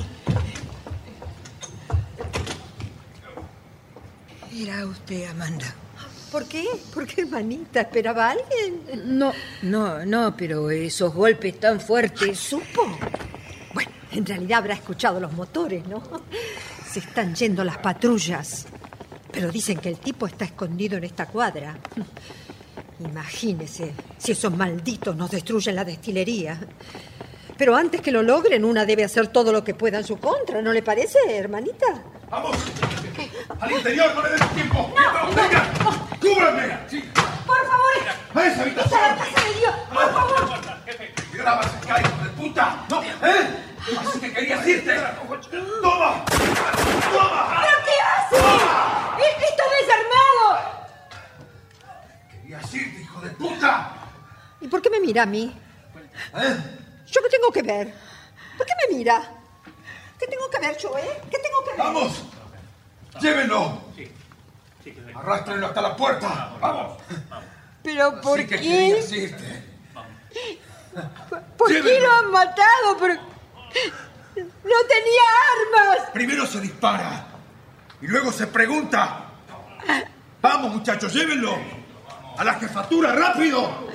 Era usted, Amanda.
¿Por qué? ¿Por qué, hermanita? ¿Esperaba a alguien?
No, no, no, pero esos golpes tan fuertes.
¿Supo? Bueno, en realidad habrá escuchado los motores, ¿no? Se están yendo las patrullas. Pero dicen que el tipo está escondido en esta cuadra. Imagínese si esos malditos nos destruyen la destilería. Pero antes que lo logren, una debe hacer todo lo que pueda en su contra, ¿no le parece, hermanita?
¡Vamos! ¡Al interior! ¡No le demos tiempo! ¡No! ¡Venga! ¡Cúbranme! Sí.
¡Por favor!
¡A esa habitación!
¡Esta es la casa de Dios! ¡Por favor!
¡Grabas acá, hijo de puta! ¡No! ¿Eh? ¡Así que querías irte! ¡Toma! ¡Toma!
¿Pero qué hace? ¡E- ¡Está desarmado!
¡Querías irte, hijo de puta!
¿Y por qué me mira a mí?
¿Eh?
¿Yo qué tengo que ver? ¿Por qué me mira? ¿Qué tengo que ver yo, eh? ¿Qué tengo que ver?
¡Vamos! ¡Llévenlo! ¡Arrástrenlo hasta la puerta! ¡Vamos!
¿Pero por
Así que
qué?
querías irte.
¿Por qué
Llévenlo.
lo han matado? Pero... ¡no tenía armas!
Primero se dispara y luego se pregunta. ¡Vamos, muchachos, llévenlo! ¡A la jefatura, rápido!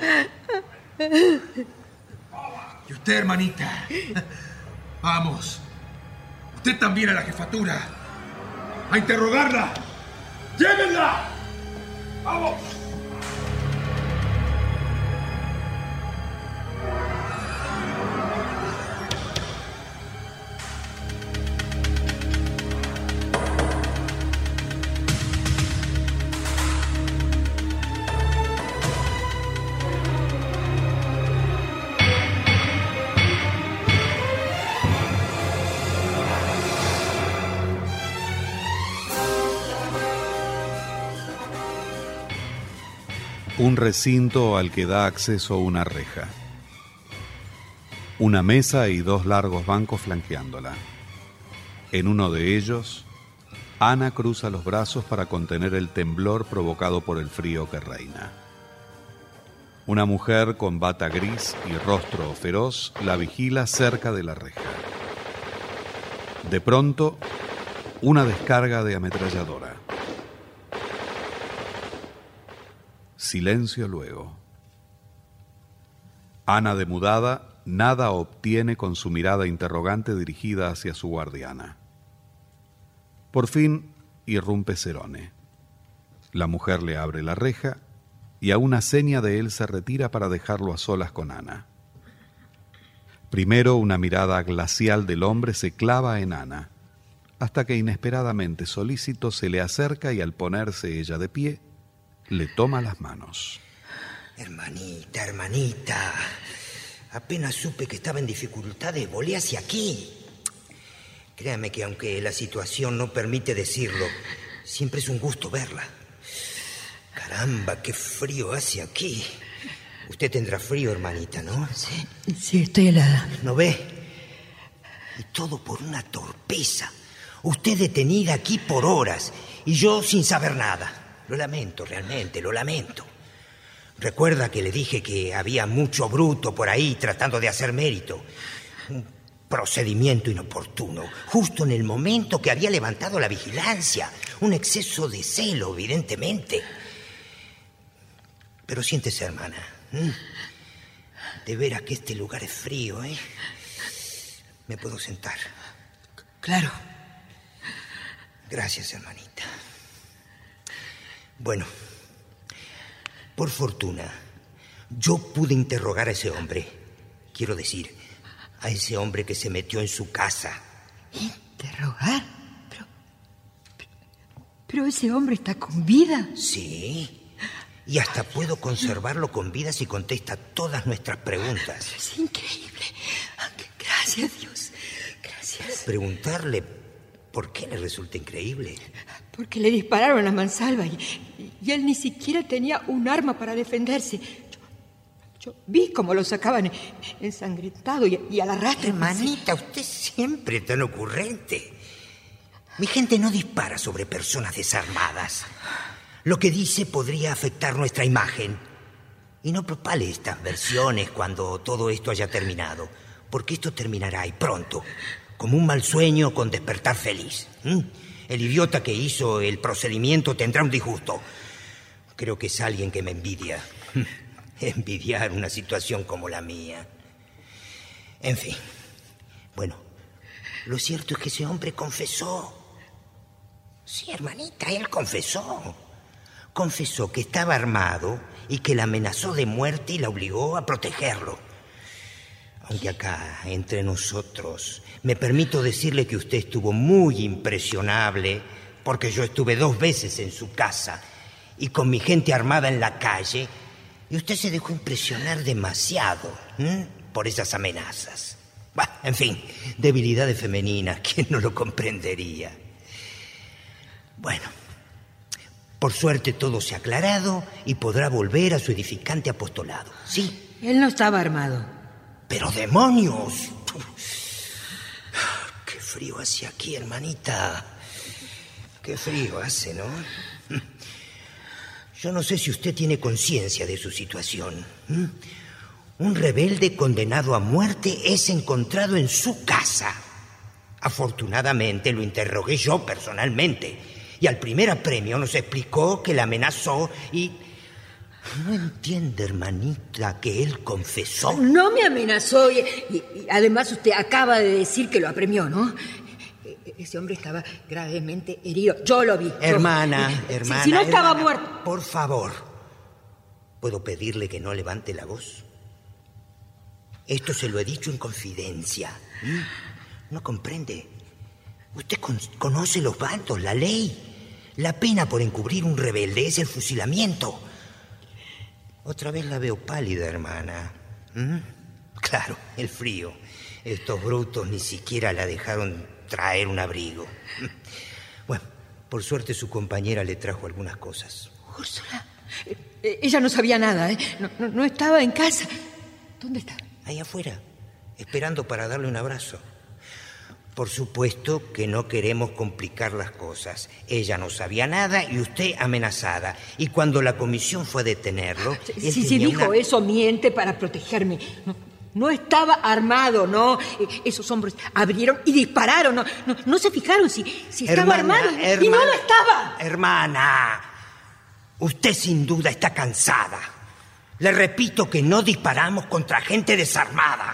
Y usted, hermanita, vamos. Usted también a la jefatura. A interrogarla. ¡Llévenla! ¡Vamos!
Un recinto al que da acceso una reja. Una mesa y dos largos bancos flanqueándola. En uno de ellos, Ana cruza los brazos para contener el temblor provocado por el frío que reina. Una mujer con bata gris y rostro feroz la vigila cerca de la reja. De pronto, una descarga de ametralladora. Silencio luego. Ana, demudada, nada obtiene con su mirada interrogante dirigida hacia su guardiana. Por fin irrumpe Cerone. La mujer le abre la reja y a una seña de él se retira para dejarlo a solas con Ana. Primero una mirada glacial del hombre se clava en Ana, hasta que inesperadamente solícito se le acerca y al ponerse ella de pie, le toma las manos.
Hermanita, hermanita, apenas supe que estaba en dificultades, volé hacia aquí. Créame que aunque la situación no permite decirlo, siempre es un gusto verla. Caramba, qué frío hace aquí. Usted tendrá frío, hermanita, ¿no?
Sí, sí, estoy helada.
¿No ve? Y todo por una torpeza. Usted detenida aquí por horas y yo sin saber nada. Lo lamento, realmente, lo lamento. Recuerda que le dije que había mucho bruto por ahí tratando de hacer mérito. Un procedimiento inoportuno, justo en el momento que había levantado la vigilancia. Un exceso de celo, evidentemente. Pero siéntese, hermana. De veras que este lugar es frío, ¿eh? ¿Me puedo sentar?
Claro.
Gracias, hermanita. Bueno, por fortuna, yo pude interrogar a ese hombre. Quiero decir, a ese hombre que se metió en su casa.
¿Interrogar? Pero, pero, pero ese hombre está con vida.
Sí, y hasta puedo conservarlo con vida si contesta todas nuestras preguntas.
Es increíble. Gracias, Dios. Gracias.
Preguntarle por qué le resulta increíble.
Porque le dispararon a mansalva y, y él ni siquiera tenía un arma para defenderse. Yo, yo vi cómo lo sacaban ensangrentado y, y al arrastre.
Hermanita, usted siempre tan ocurrente. Mi gente no dispara sobre personas desarmadas. Lo que dice podría afectar nuestra imagen. Y no propale estas versiones cuando todo esto haya terminado, porque esto terminará y pronto, como un mal sueño con despertar feliz. ¿Mm? El idiota que hizo el procedimiento tendrá un disgusto. Creo que es alguien que me envidia. Envidiar una situación como la mía. En fin. Bueno, lo cierto es que ese hombre confesó. Sí, hermanita, él confesó. Confesó que estaba armado y que la amenazó de muerte y la obligó a protegerlo. Aunque acá, entre nosotros, me permito decirle que usted estuvo muy impresionable, porque yo estuve dos veces en su casa y con mi gente armada en la calle, y usted se dejó impresionar demasiado ¿eh? por esas amenazas. Bah, en fin, debilidades femeninas, ¿quién no lo comprendería? Bueno, por suerte todo se ha aclarado y podrá volver a su edificante apostolado, ¿sí?
Él no estaba armado.
¡Pero demonios! ¡Qué frío hace aquí, hermanita! ¡Qué frío hace, ¿no? Yo no sé si usted tiene conciencia de su situación. Un rebelde condenado a muerte es encontrado en su casa. Afortunadamente lo interrogué yo personalmente. Y al primer apremio nos explicó que la amenazó y... ¿No entiende, hermanita, que él confesó?
No me amenazó y, y, y además usted acaba de decir que lo apremió, ¿no?
Ese hombre estaba gravemente herido. Yo lo vi.
Hermana,
yo...
hermana.
Si, si no estaba
hermana,
muerto.
Por favor, ¿puedo pedirle que no levante la voz? Esto se lo he dicho en confidencia. ¿Mm? ¿No comprende? Usted con- conoce los bandos, la ley. La pena por encubrir un rebelde es el fusilamiento. Otra vez la veo pálida, hermana. ¿Mm? Claro, el frío. Estos brutos ni siquiera la dejaron traer un abrigo. Bueno, por suerte su compañera le trajo algunas cosas.
Úrsula, eh, ella no sabía nada, ¿eh? No, no, no estaba en casa. ¿Dónde está?
Ahí afuera, esperando para darle un abrazo. Por supuesto que no queremos complicar las cosas. Ella no sabía nada y usted amenazada. Y cuando la comisión fue a detenerlo...
Sí, sí, dijo una... eso, miente para protegerme. No, no estaba armado, ¿no? Esos hombres abrieron y dispararon. No, no, no se fijaron si, si estaba
hermana,
armado.
Hermana,
y no lo estaba.
Hermana, usted sin duda está cansada. Le repito que no disparamos contra gente desarmada.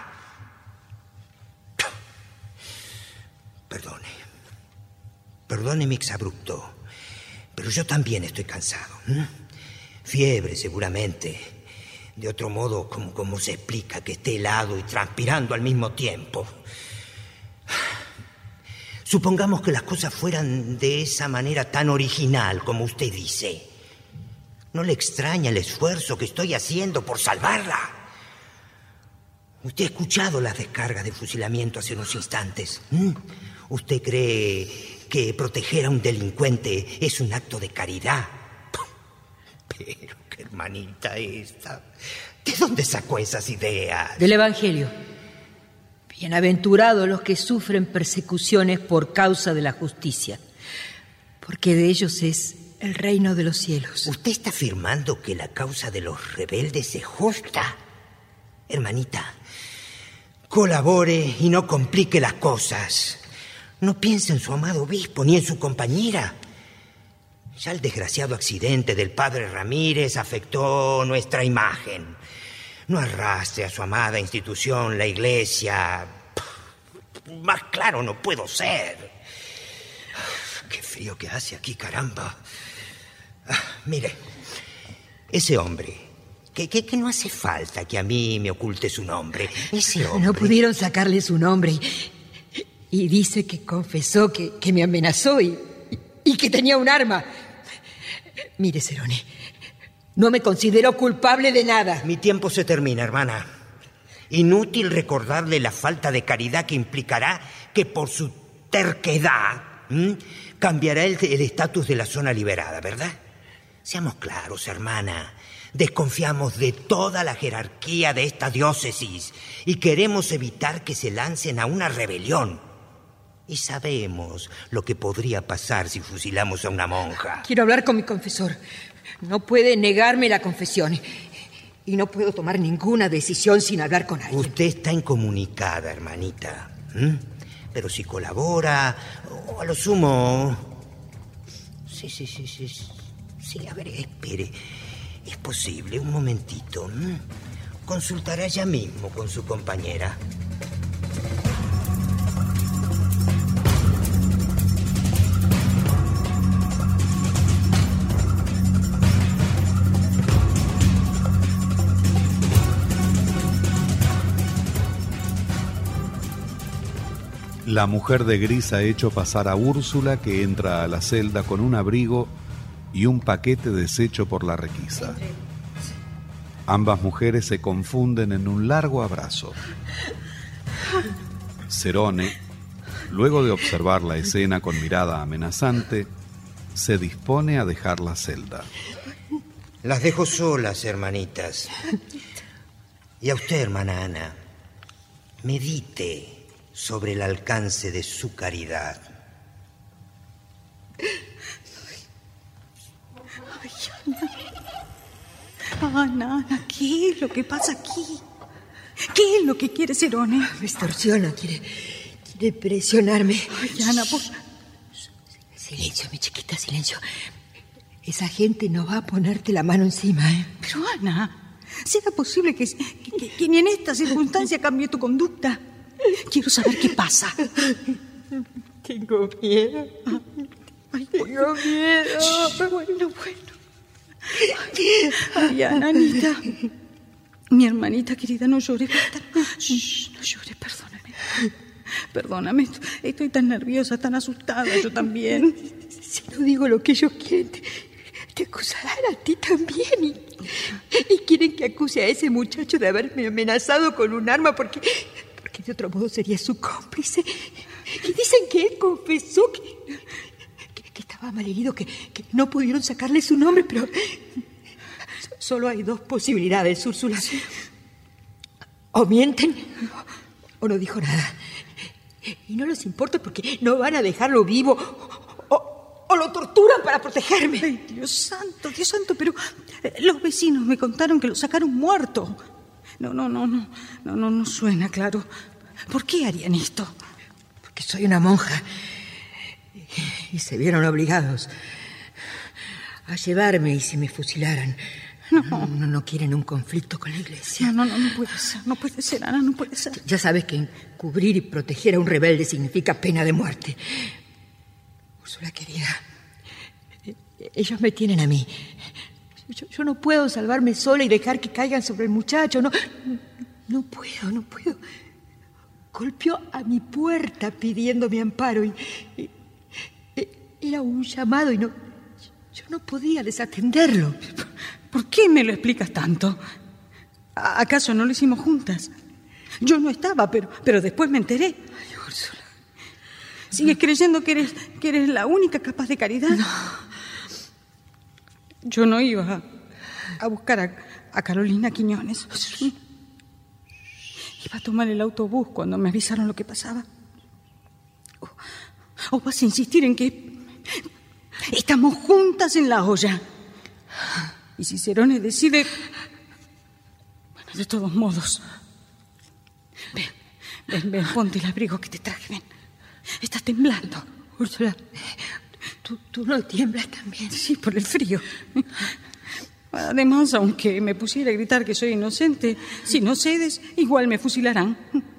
Perdone. Perdone mi exabrupto. Pero yo también estoy cansado. ¿Mm? Fiebre, seguramente. De otro modo, ¿cómo, cómo se explica que esté helado y transpirando al mismo tiempo? Supongamos que las cosas fueran de esa manera tan original como usted dice. ¿No le extraña el esfuerzo que estoy haciendo por salvarla? Usted ha escuchado las descargas de fusilamiento hace unos instantes. ¿Mm? ¿Usted cree que proteger a un delincuente es un acto de caridad? Pero qué hermanita esta. ¿De dónde sacó esas ideas?
Del Evangelio. Bienaventurados los que sufren persecuciones por causa de la justicia, porque de ellos es el reino de los cielos.
¿Usted está afirmando que la causa de los rebeldes es justa? Hermanita, colabore y no complique las cosas. No piense en su amado obispo ni en su compañera. Ya el desgraciado accidente del padre Ramírez afectó nuestra imagen. No arrastre a su amada institución, la iglesia. Más claro no puedo ser. Qué frío que hace aquí, caramba. Ah, mire, ese hombre, que, que, que no hace falta que a mí me oculte su nombre. Ese hombre...
No pudieron sacarle su nombre y, y dice que confesó que, que me amenazó y, y que tenía un arma. Mire, Cerone, no me considero culpable de nada.
Mi tiempo se termina, hermana. Inútil recordarle la falta de caridad que implicará que por su terquedad ¿m? cambiará el estatus de la zona liberada, ¿verdad? Seamos claros, hermana. Desconfiamos de toda la jerarquía de esta diócesis y queremos evitar que se lancen a una rebelión. Y sabemos lo que podría pasar si fusilamos a una monja.
Quiero hablar con mi confesor. No puede negarme la confesión. Y no puedo tomar ninguna decisión sin hablar con alguien.
Usted está incomunicada, hermanita. ¿Mm? Pero si colabora, o a lo sumo... Sí, sí, sí, sí. Sí, a ver, espere. Es posible, un momentito. ¿Mm? Consultará ya mismo con su compañera.
La mujer de gris ha hecho pasar a Úrsula, que entra a la celda con un abrigo y un paquete deshecho por la requisa. Ambas mujeres se confunden en un largo abrazo. Cerone, luego de observar la escena con mirada amenazante, se dispone a dejar la celda.
Las dejo solas, hermanitas. Y a usted, hermana Ana, medite sobre el alcance de su caridad.
Ay, Ana. Ana, Ana, ¿qué es lo que pasa aquí? ¿Qué es lo que quiere Cerone?
Me extorsiona, quiere, quiere presionarme.
Ay, Ana, por...
Silencio, mi chiquita, silencio. Esa gente no va a ponerte la mano encima, ¿eh?
Pero, Ana, ¿será posible que, que, que ni en esta circunstancia cambie tu conducta? Quiero saber qué pasa.
Tengo miedo. Ay, tengo miedo.
Shh, bueno, bueno. Ay, Ananita. Mi hermanita querida, no llores. Shh, no llores, perdóname. Perdóname, estoy tan nerviosa, tan asustada, yo también.
Si no digo lo que ellos quieren, te, te acusarán a ti también. Y, y quieren que acuse a ese muchacho de haberme amenazado con un arma porque, porque de otro modo sería su cómplice. Y dicen que él confesó que, que, que estaba malherido, que, que no pudieron sacarle su nombre, pero solo hay dos posibilidades, Úrsula. Sí. O mienten o no dijo nada. Y no les importa porque no van a dejarlo vivo o, o lo torturan para protegerme.
Ay, Dios santo, Dios santo, pero los vecinos me contaron que lo sacaron muerto. No, no, no, no, no, no, no suena claro. ¿Por qué harían esto?
Porque soy una monja y, y se vieron obligados a llevarme y si me fusilaran. No. No, no, no quieren un conflicto con la iglesia.
No, no, no, no puede ser, no puede ser, Ana, no puede ser.
Ya sabes que encubrir y proteger a un rebelde significa pena de muerte. Úrsula, querida, ellos me tienen a mí. Yo, yo no puedo salvarme sola y dejar que caigan sobre el muchacho. No, no puedo, no puedo. Golpeó a mi puerta pidiendo mi amparo y, y, y era un llamado y no, yo no podía desatenderlo.
¿Por qué me lo explicas tanto? ¿Acaso no lo hicimos juntas? Yo no estaba, pero, pero después me enteré.
Ay, Úrsula.
¿Sigues creyendo que eres, que eres la única capaz de caridad?
No.
Yo no iba a, a buscar a, a Carolina Quiñones. Iba a tomar el autobús cuando me avisaron lo que pasaba. ¿O, o vas a insistir en que estamos juntas en la olla? Y si Cerone decide... Bueno, de todos modos... Ven, ven, ven, ponte el abrigo que te traje, ven. Estás temblando.
Úrsula, ¿tú, tú no tiemblas también?
Sí, por el frío. Además, aunque me pusiera a gritar que soy inocente, si no cedes, igual me fusilarán.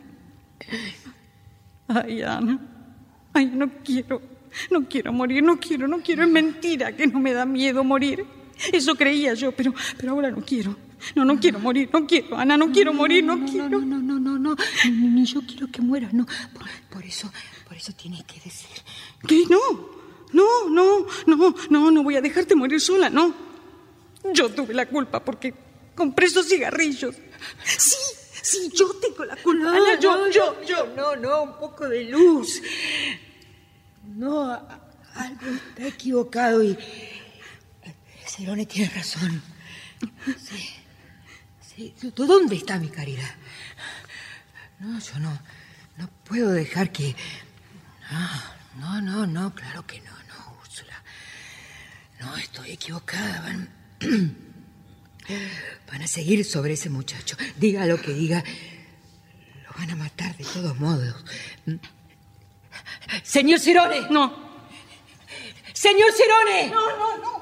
Ay, Ana, ay, no quiero, no quiero morir, no quiero, no quiero. Es mentira que no me da miedo morir. Eso creía yo, pero, pero ahora no quiero. No, no quiero morir, no quiero, Ana, no quiero morir, no,
no, no
quiero.
No, no, no, no, no, ni, ni yo quiero que mueras, no. Por, por eso, por eso tienes que decir.
¿Qué? No, no, no, no, no, no voy a dejarte morir sola, no. Yo tuve la culpa porque compré esos cigarrillos. Sí, sí, yo tengo la culpa,
No,
Ana, yo,
no,
yo,
no,
yo.
No, no, un poco de luz. No, algo está equivocado y... Cerone tiene razón. Sí, sí. ¿Dónde está mi caridad? No, yo no, no puedo dejar que... No, no, no, no, claro que no, no, Úrsula. No, estoy equivocada. Van, van a seguir sobre ese muchacho. Diga lo que diga, lo van a matar de todos modos. ¡Señor Cerone!
No.
¡Señor Cerone!
No, no, no.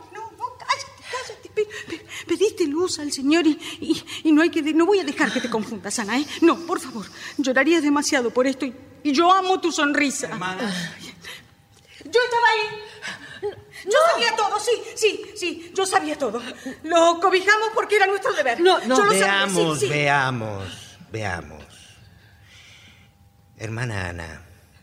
Pediste luz al Señor y, y, y no hay que de, no voy a dejar que te confundas, Ana, ¿eh? No, por favor, llorarías demasiado por esto y, y yo amo tu sonrisa.
Hermana.
Yo estaba ahí. Yo no. sabía todo, sí, sí, sí, yo sabía todo. Lo cobijamos porque era nuestro deber.
No, no,
yo lo
veamos,
sabía, sí, sí.
veamos, veamos. Hermana Ana,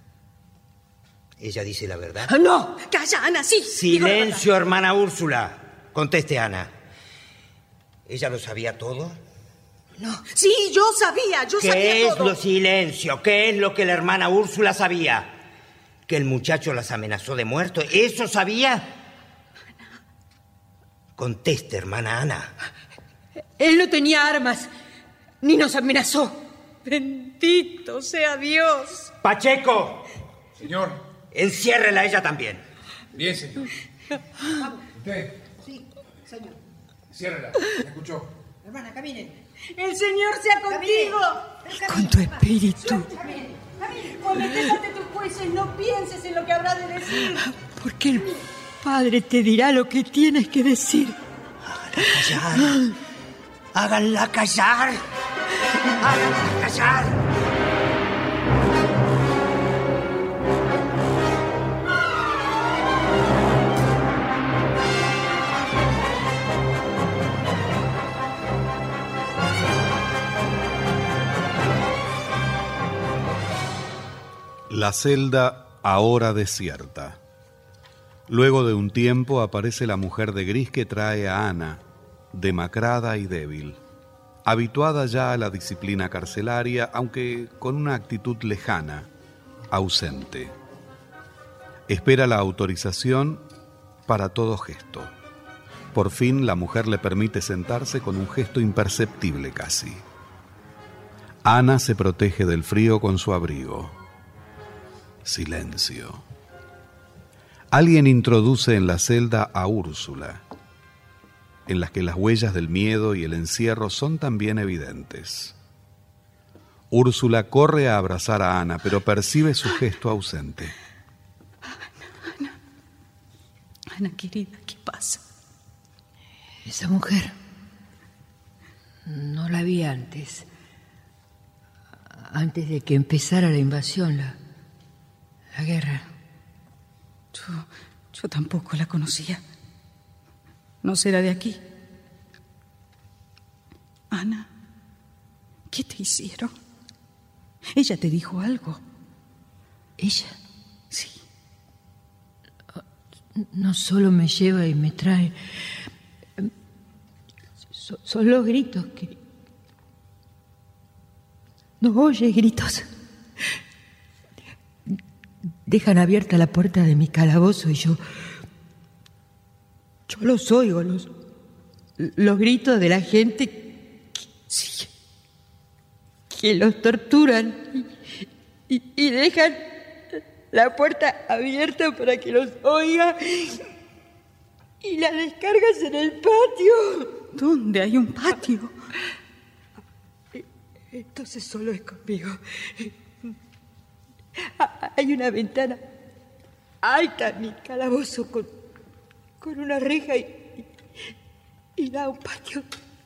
¿ella dice la verdad?
No, calla, Ana, sí.
Silencio, hermana Úrsula. Conteste, Ana. ¿Ella lo sabía todo?
No. Sí, yo sabía, yo
¿Qué
sabía
es
todo.
lo silencio? ¿Qué es lo que la hermana Úrsula sabía? ¿Que el muchacho las amenazó de muerto? ¿Eso sabía? Conteste, hermana Ana.
Él no tenía armas, ni nos amenazó.
Bendito sea Dios.
Pacheco.
Señor.
Enciérrela a ella también.
Bien, señor. ¿Usted?
Sí, señor.
Ciérrela. ¿Me escuchó?
Hermana, caminen.
El Señor sea contigo.
Con tu espíritu.
Caminen, caminen.
Cometés ante tus jueces, no pienses en lo que habrá de decir.
Porque el Padre te dirá lo que tienes que decir.
Háganla callar. Háganla callar. Háganla callar.
La celda ahora desierta. Luego de un tiempo aparece la mujer de gris que trae a Ana, demacrada y débil, habituada ya a la disciplina carcelaria, aunque con una actitud lejana, ausente. Espera la autorización para todo gesto. Por fin la mujer le permite sentarse con un gesto imperceptible casi. Ana se protege del frío con su abrigo. Silencio. Alguien introduce en la celda a Úrsula, en las que las huellas del miedo y el encierro son también evidentes. Úrsula corre a abrazar a Ana, pero percibe su gesto ausente.
Ana, Ana, Ana querida, ¿qué pasa?
Esa mujer no la vi antes. Antes de que empezara la invasión, la, la guerra.
Yo, yo tampoco la conocía. ¿No será de aquí? Ana, ¿qué te hicieron? ¿Ella te dijo algo?
¿Ella?
Sí.
No solo me lleva y me trae. So, son los gritos que... No oye gritos. Dejan abierta la puerta de mi calabozo y yo... Yo los oigo, los, los gritos de la gente que, sí, que los torturan y, y, y dejan la puerta abierta para que los oiga y las descargas en el patio.
¿Dónde hay un patio?
Entonces solo es conmigo. Hay una ventana alta en mi calabozo con, con una reja y, y, y da un patio.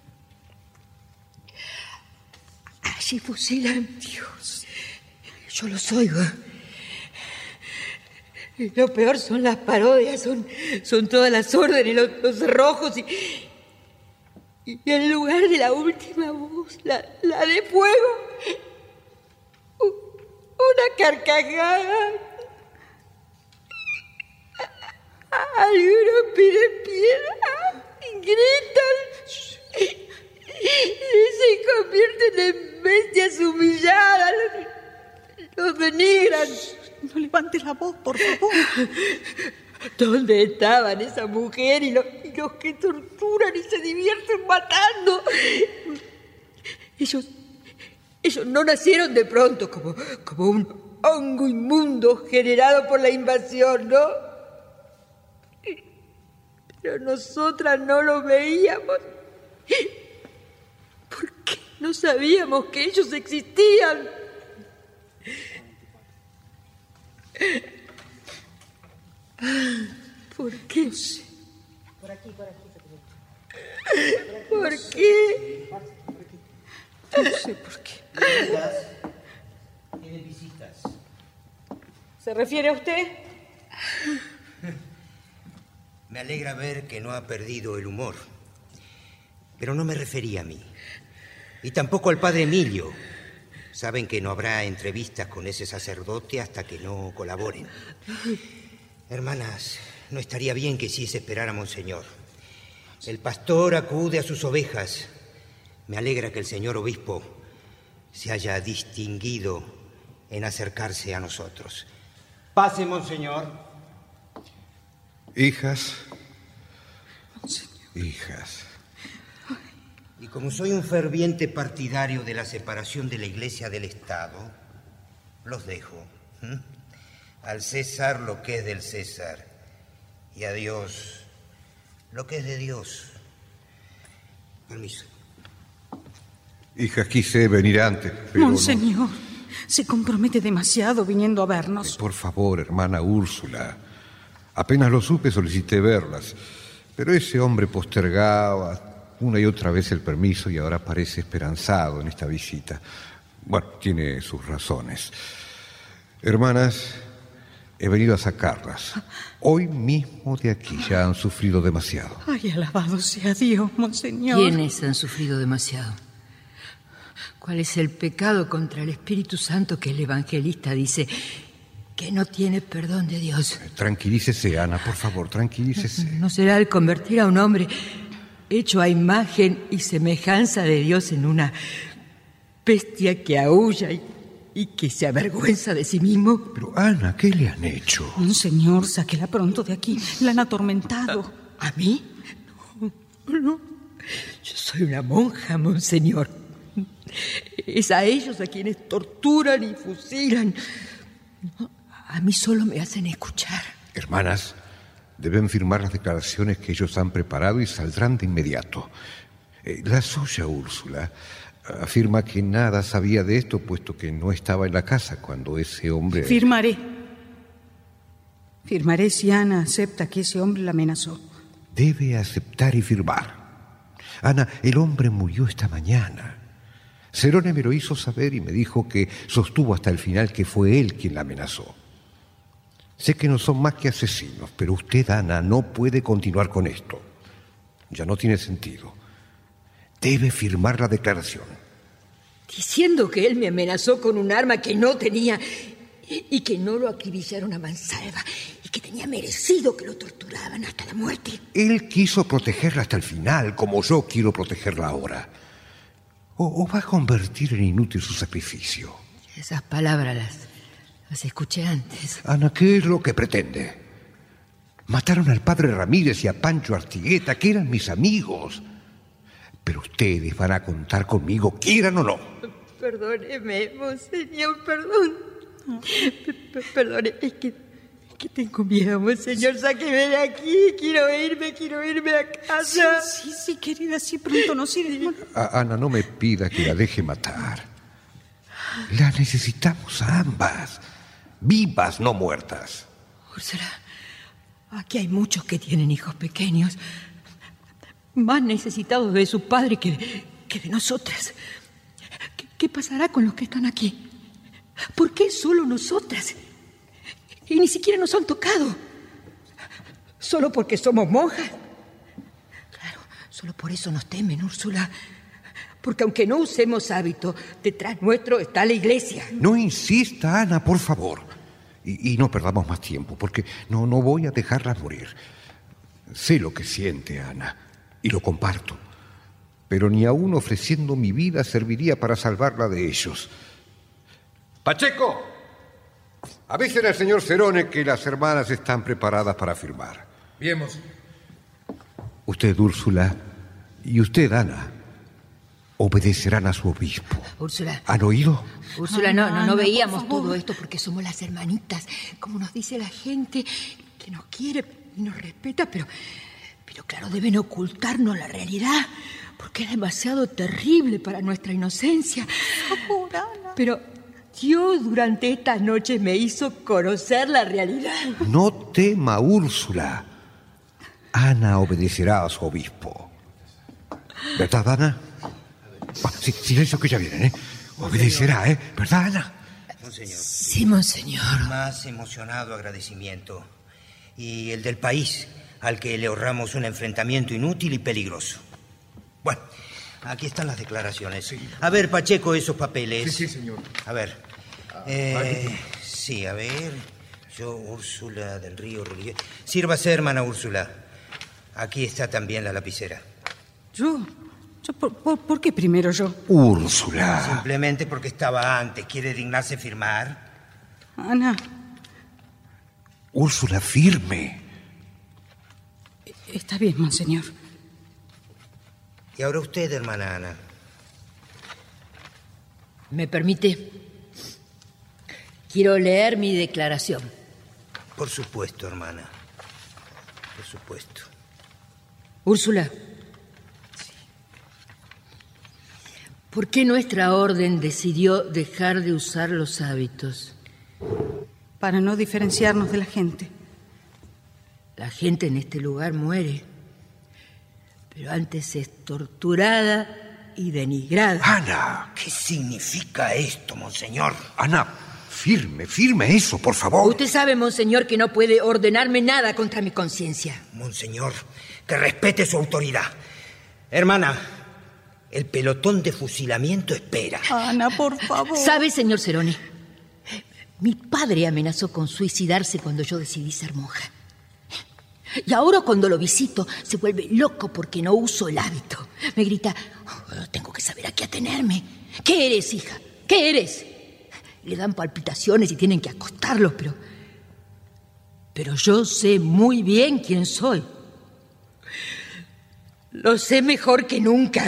Allí fusilan. Dios, yo los oigo. Y lo peor son las parodias, son, son todas las órdenes, los, los cerrojos y... Y en lugar de la última voz, la, la de fuego, una carcajada. Algunos piden piedad y gritan y se convierten en bestias humilladas. Los denigran.
No levantes la voz, por favor.
¿Dónde estaban esa mujer y los, y los que torturan y se divierten matando? Ellos, ellos no nacieron de pronto como, como un hongo inmundo generado por la invasión, ¿no? Pero nosotras no lo veíamos. ¿Por qué no sabíamos que ellos existían? ¿Por qué?
Por aquí, por aquí.
¿Por qué?
No sé por qué.
Visitas. Tienen visitas.
¿Se refiere a usted?
Me alegra ver que no ha perdido el humor. Pero no me refería a mí. Y tampoco al padre Emilio. Saben que no habrá entrevistas con ese sacerdote hasta que no colaboren. Hermanas, no estaría bien que hiciese esperar a Monseñor. El pastor acude a sus ovejas. Me alegra que el señor obispo se haya distinguido en acercarse a nosotros. Pase, Monseñor.
Hijas.
Monseñor.
Hijas.
Y como soy un ferviente partidario de la separación de la Iglesia del Estado, los dejo. ¿Mm? Al César lo que es del César y a Dios lo que es de Dios. Permiso.
Hijas, quise venir antes, pero
Monseñor,
no.
se compromete demasiado viniendo a vernos.
Por favor, hermana Úrsula. Apenas lo supe, solicité verlas. Pero ese hombre postergaba una y otra vez el permiso y ahora parece esperanzado en esta visita. Bueno, tiene sus razones. Hermanas, he venido a sacarlas. Hoy mismo de aquí. Ya han sufrido demasiado.
Ay, alabado sea Dios, Monseñor.
¿Quiénes han sufrido demasiado? ¿Cuál es el pecado contra el Espíritu Santo que el evangelista dice que no tiene perdón de Dios.
Tranquilícese, Ana, por favor, tranquilícese.
¿No será el convertir a un hombre hecho a imagen y semejanza de Dios en una bestia que aúlla y, y que se avergüenza de sí mismo?
Pero, Ana, ¿qué le han hecho?
Monseñor, sáquela pronto de aquí. La han atormentado.
¿A, a mí? No, no. Yo soy una monja, monseñor. Es a ellos a quienes torturan y fusilan. A mí solo me hacen escuchar.
Hermanas, deben firmar las declaraciones que ellos han preparado y saldrán de inmediato. Eh, la suya, Úrsula, afirma que nada sabía de esto, puesto que no estaba en la casa cuando ese hombre...
Firmaré. Firmaré si Ana acepta que ese hombre la amenazó.
Debe aceptar y firmar. Ana, el hombre murió esta mañana. Cerone me lo hizo saber y me dijo que sostuvo hasta el final que fue él quien la amenazó. Sé que no son más que asesinos, pero usted, Ana, no puede continuar con esto. Ya no tiene sentido. Debe firmar la declaración.
Diciendo que él me amenazó con un arma que no tenía y que no lo acribillaron a mansalva y que tenía merecido que lo torturaban hasta la muerte.
Él quiso protegerla hasta el final, como yo quiero protegerla ahora. O, o va a convertir en inútil su sacrificio.
Esas palabras las, las escuché antes.
Ana, ¿qué es lo que pretende? Mataron al padre Ramírez y a Pancho Artigueta, que eran mis amigos. Pero ustedes van a contar conmigo, quieran o no.
Perdóneme, monseñor, perdón. P- Perdone, es que, es que tengo miedo, monseñor. Sáqueme de aquí. Quiero irme, quiero irme a casa.
Sí, sí, sí, querida, sí, pronto nos iremos.
A Ana, no me pida que la deje matar. La necesitamos a ambas. Vivas, no muertas.
Úrsula, aquí hay muchos que tienen hijos pequeños, más necesitados de su padre que, que de nosotras. ¿Qué, ¿Qué pasará con los que están aquí? ¿Por qué solo nosotras? Y ni siquiera nos han tocado. ¿Solo porque somos monjas? Claro, solo por eso nos temen, Úrsula. Porque aunque no usemos hábito, detrás nuestro está la iglesia.
No insista, Ana, por favor. Y, y no perdamos más tiempo, porque no, no voy a dejarlas morir. Sé lo que siente, Ana, y lo comparto. Pero ni aún ofreciendo mi vida serviría para salvarla de ellos. Pacheco, avisen al señor Cerone que las hermanas están preparadas para firmar.
Bien, monseñor.
Usted, Úrsula, y usted, Ana, obedecerán a su obispo.
Úrsula.
¿Han oído?
Úrsula, no, no, no
Ana,
veíamos
por favor.
todo esto porque somos las hermanitas. Como nos dice la gente, que nos quiere y nos respeta, pero, pero claro, deben ocultarnos la realidad porque es demasiado terrible para nuestra inocencia.
Por favor, Ana.
Pero Dios durante estas noches me hizo conocer la realidad.
No tema, Úrsula. Ana obedecerá a su obispo. ¿Verdad, Ana? Ah, sí, silencio que ya vienen, ¿eh? Obedecerá, ¿eh? ¿Verdad, Ana?
Monseñor.
Sí, monseñor.
Más emocionado agradecimiento. Y el del país, al que le ahorramos un enfrentamiento inútil y peligroso. Bueno, aquí están las declaraciones.
Sí.
A ver, Pacheco, esos papeles.
Sí, sí, señor.
A ver. Eh, sí, a ver. Yo, Úrsula del Río Rodríguez. Sírvase, hermana Úrsula. Aquí está también la lapicera.
¿Yo? ¿Yo por, por, ¿Por qué primero yo?
Úrsula.
Simplemente porque estaba antes. ¿Quiere dignarse firmar?
Ana,
Úrsula, firme.
está bien, monseñor.
Y ahora usted, hermana Ana.
¿Me permite? Quiero leer mi declaración.
Por supuesto, hermana. Por supuesto.
Úrsula. ¿Por qué nuestra orden decidió dejar de usar los hábitos?
Para no diferenciarnos de la gente.
La gente en este lugar muere, pero antes es torturada y denigrada.
Ana.
¿Qué significa esto, monseñor?
Ana, firme, firme eso, por favor.
Usted sabe, monseñor, que no puede ordenarme nada contra mi conciencia.
Monseñor, que respete su autoridad. Hermana, el pelotón de fusilamiento espera.
Ana, por favor.
¿Sabe, señor Cerone? Mi padre amenazó con suicidarse cuando yo decidí ser monja. Y ahora cuando lo visito se vuelve loco porque no uso el hábito. Me grita, oh, tengo que saber a qué atenerme. ¿Qué eres, hija? ¿Qué eres? Le dan palpitaciones y tienen que acostarlos, pero... Pero yo sé muy bien quién soy. Lo sé mejor que nunca.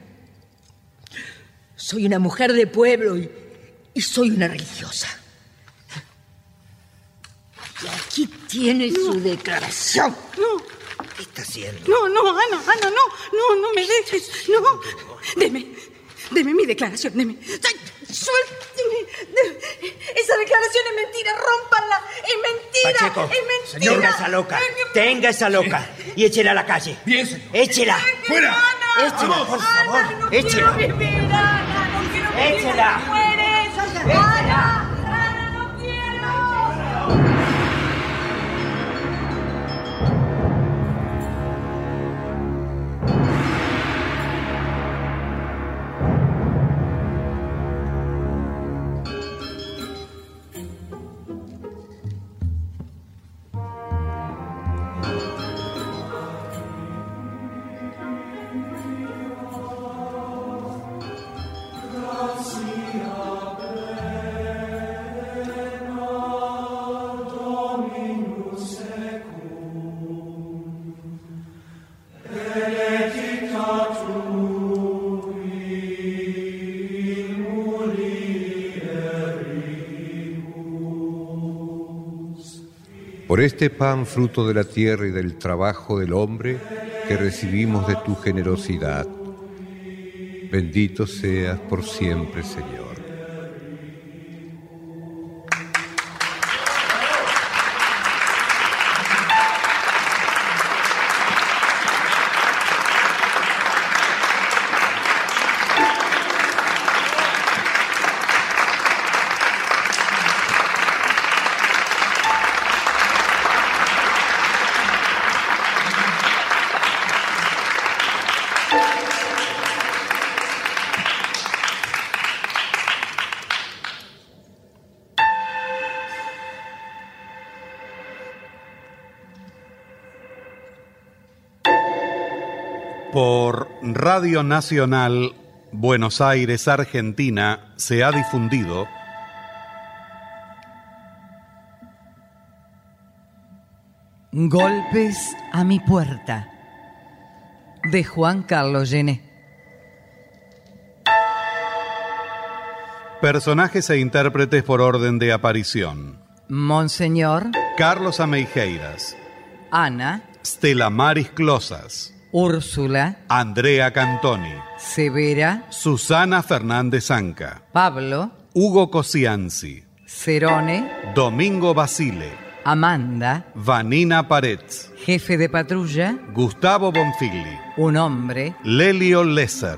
Soy una mujer de pueblo y, y soy una religiosa. Y aquí tiene no. su declaración.
No.
¿Qué está haciendo?
No, no, Ana, Ana, no. No, no me dejes. No. Deme, deme mi declaración, deme. Ay, suélteme. Esa declaración es mentira, rómpanla. Es mentira.
Pacheco,
es mentira.
tenga esa loca. Tenga esa loca. Y échela a la calle.
Bien, señor.
Échela.
¡Fuera!
Échela,
Vamos,
por favor.
Ana, no
échela.
quiero vivir, Ana, no quiero vivir.
Échela.
Me mueres. Ana, Ana, no quiero.
Por este pan, fruto de la tierra y del trabajo del hombre, que recibimos de tu generosidad. Bendito seas por siempre, Señor.
Por Radio Nacional, Buenos Aires, Argentina, se ha difundido
Golpes a mi puerta, de Juan Carlos Gené.
Personajes e intérpretes por orden de aparición:
Monseñor
Carlos Ameijeiras,
Ana,
Stella Maris Closas,
Úrsula,
Andrea Cantoni,
Severa,
Susana Fernández Anca,
Pablo,
Hugo Cosianzi,
Cerone,
Domingo Basile,
Amanda,
Vanina Paretz,
jefe de patrulla,
Gustavo Bonfigli,
un hombre,
Lelio Lesser.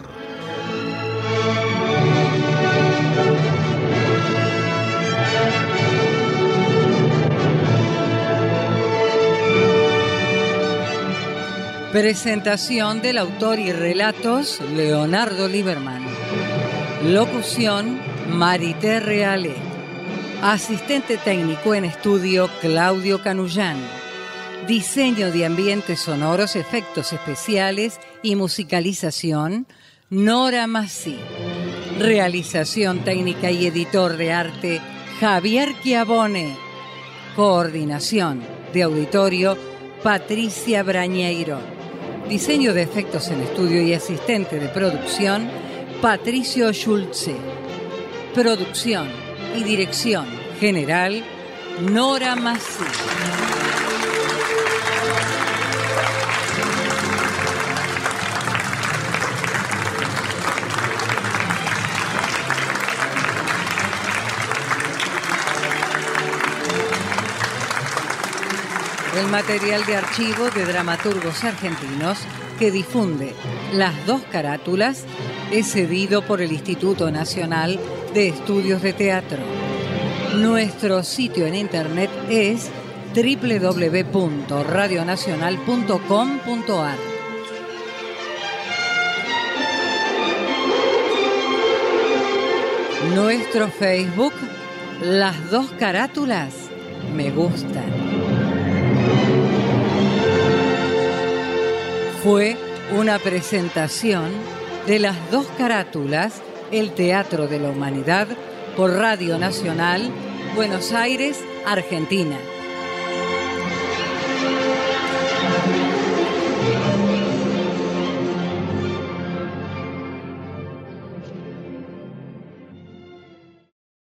Presentación del autor y relatos Leonardo Lieberman. Locución Marité Reale. Asistente técnico en estudio Claudio Canullán. Diseño de ambientes sonoros, efectos especiales y musicalización Nora Massi. Realización técnica y editor de arte Javier Chiavone. Coordinación de auditorio Patricia Brañeiro. Diseño de efectos en estudio y asistente de producción, Patricio Schulze. Producción y dirección general, Nora Massi. El material de archivo de dramaturgos argentinos que difunde las dos carátulas es cedido por el Instituto Nacional de Estudios de Teatro. Nuestro sitio en internet es doble u doble u doble u punto radio nacional punto com punto a r. Nuestro Facebook, Las dos carátulas me gustan. Fue una presentación de Las dos carátulas, el Teatro de la Humanidad, por Radio Nacional, Buenos Aires, Argentina.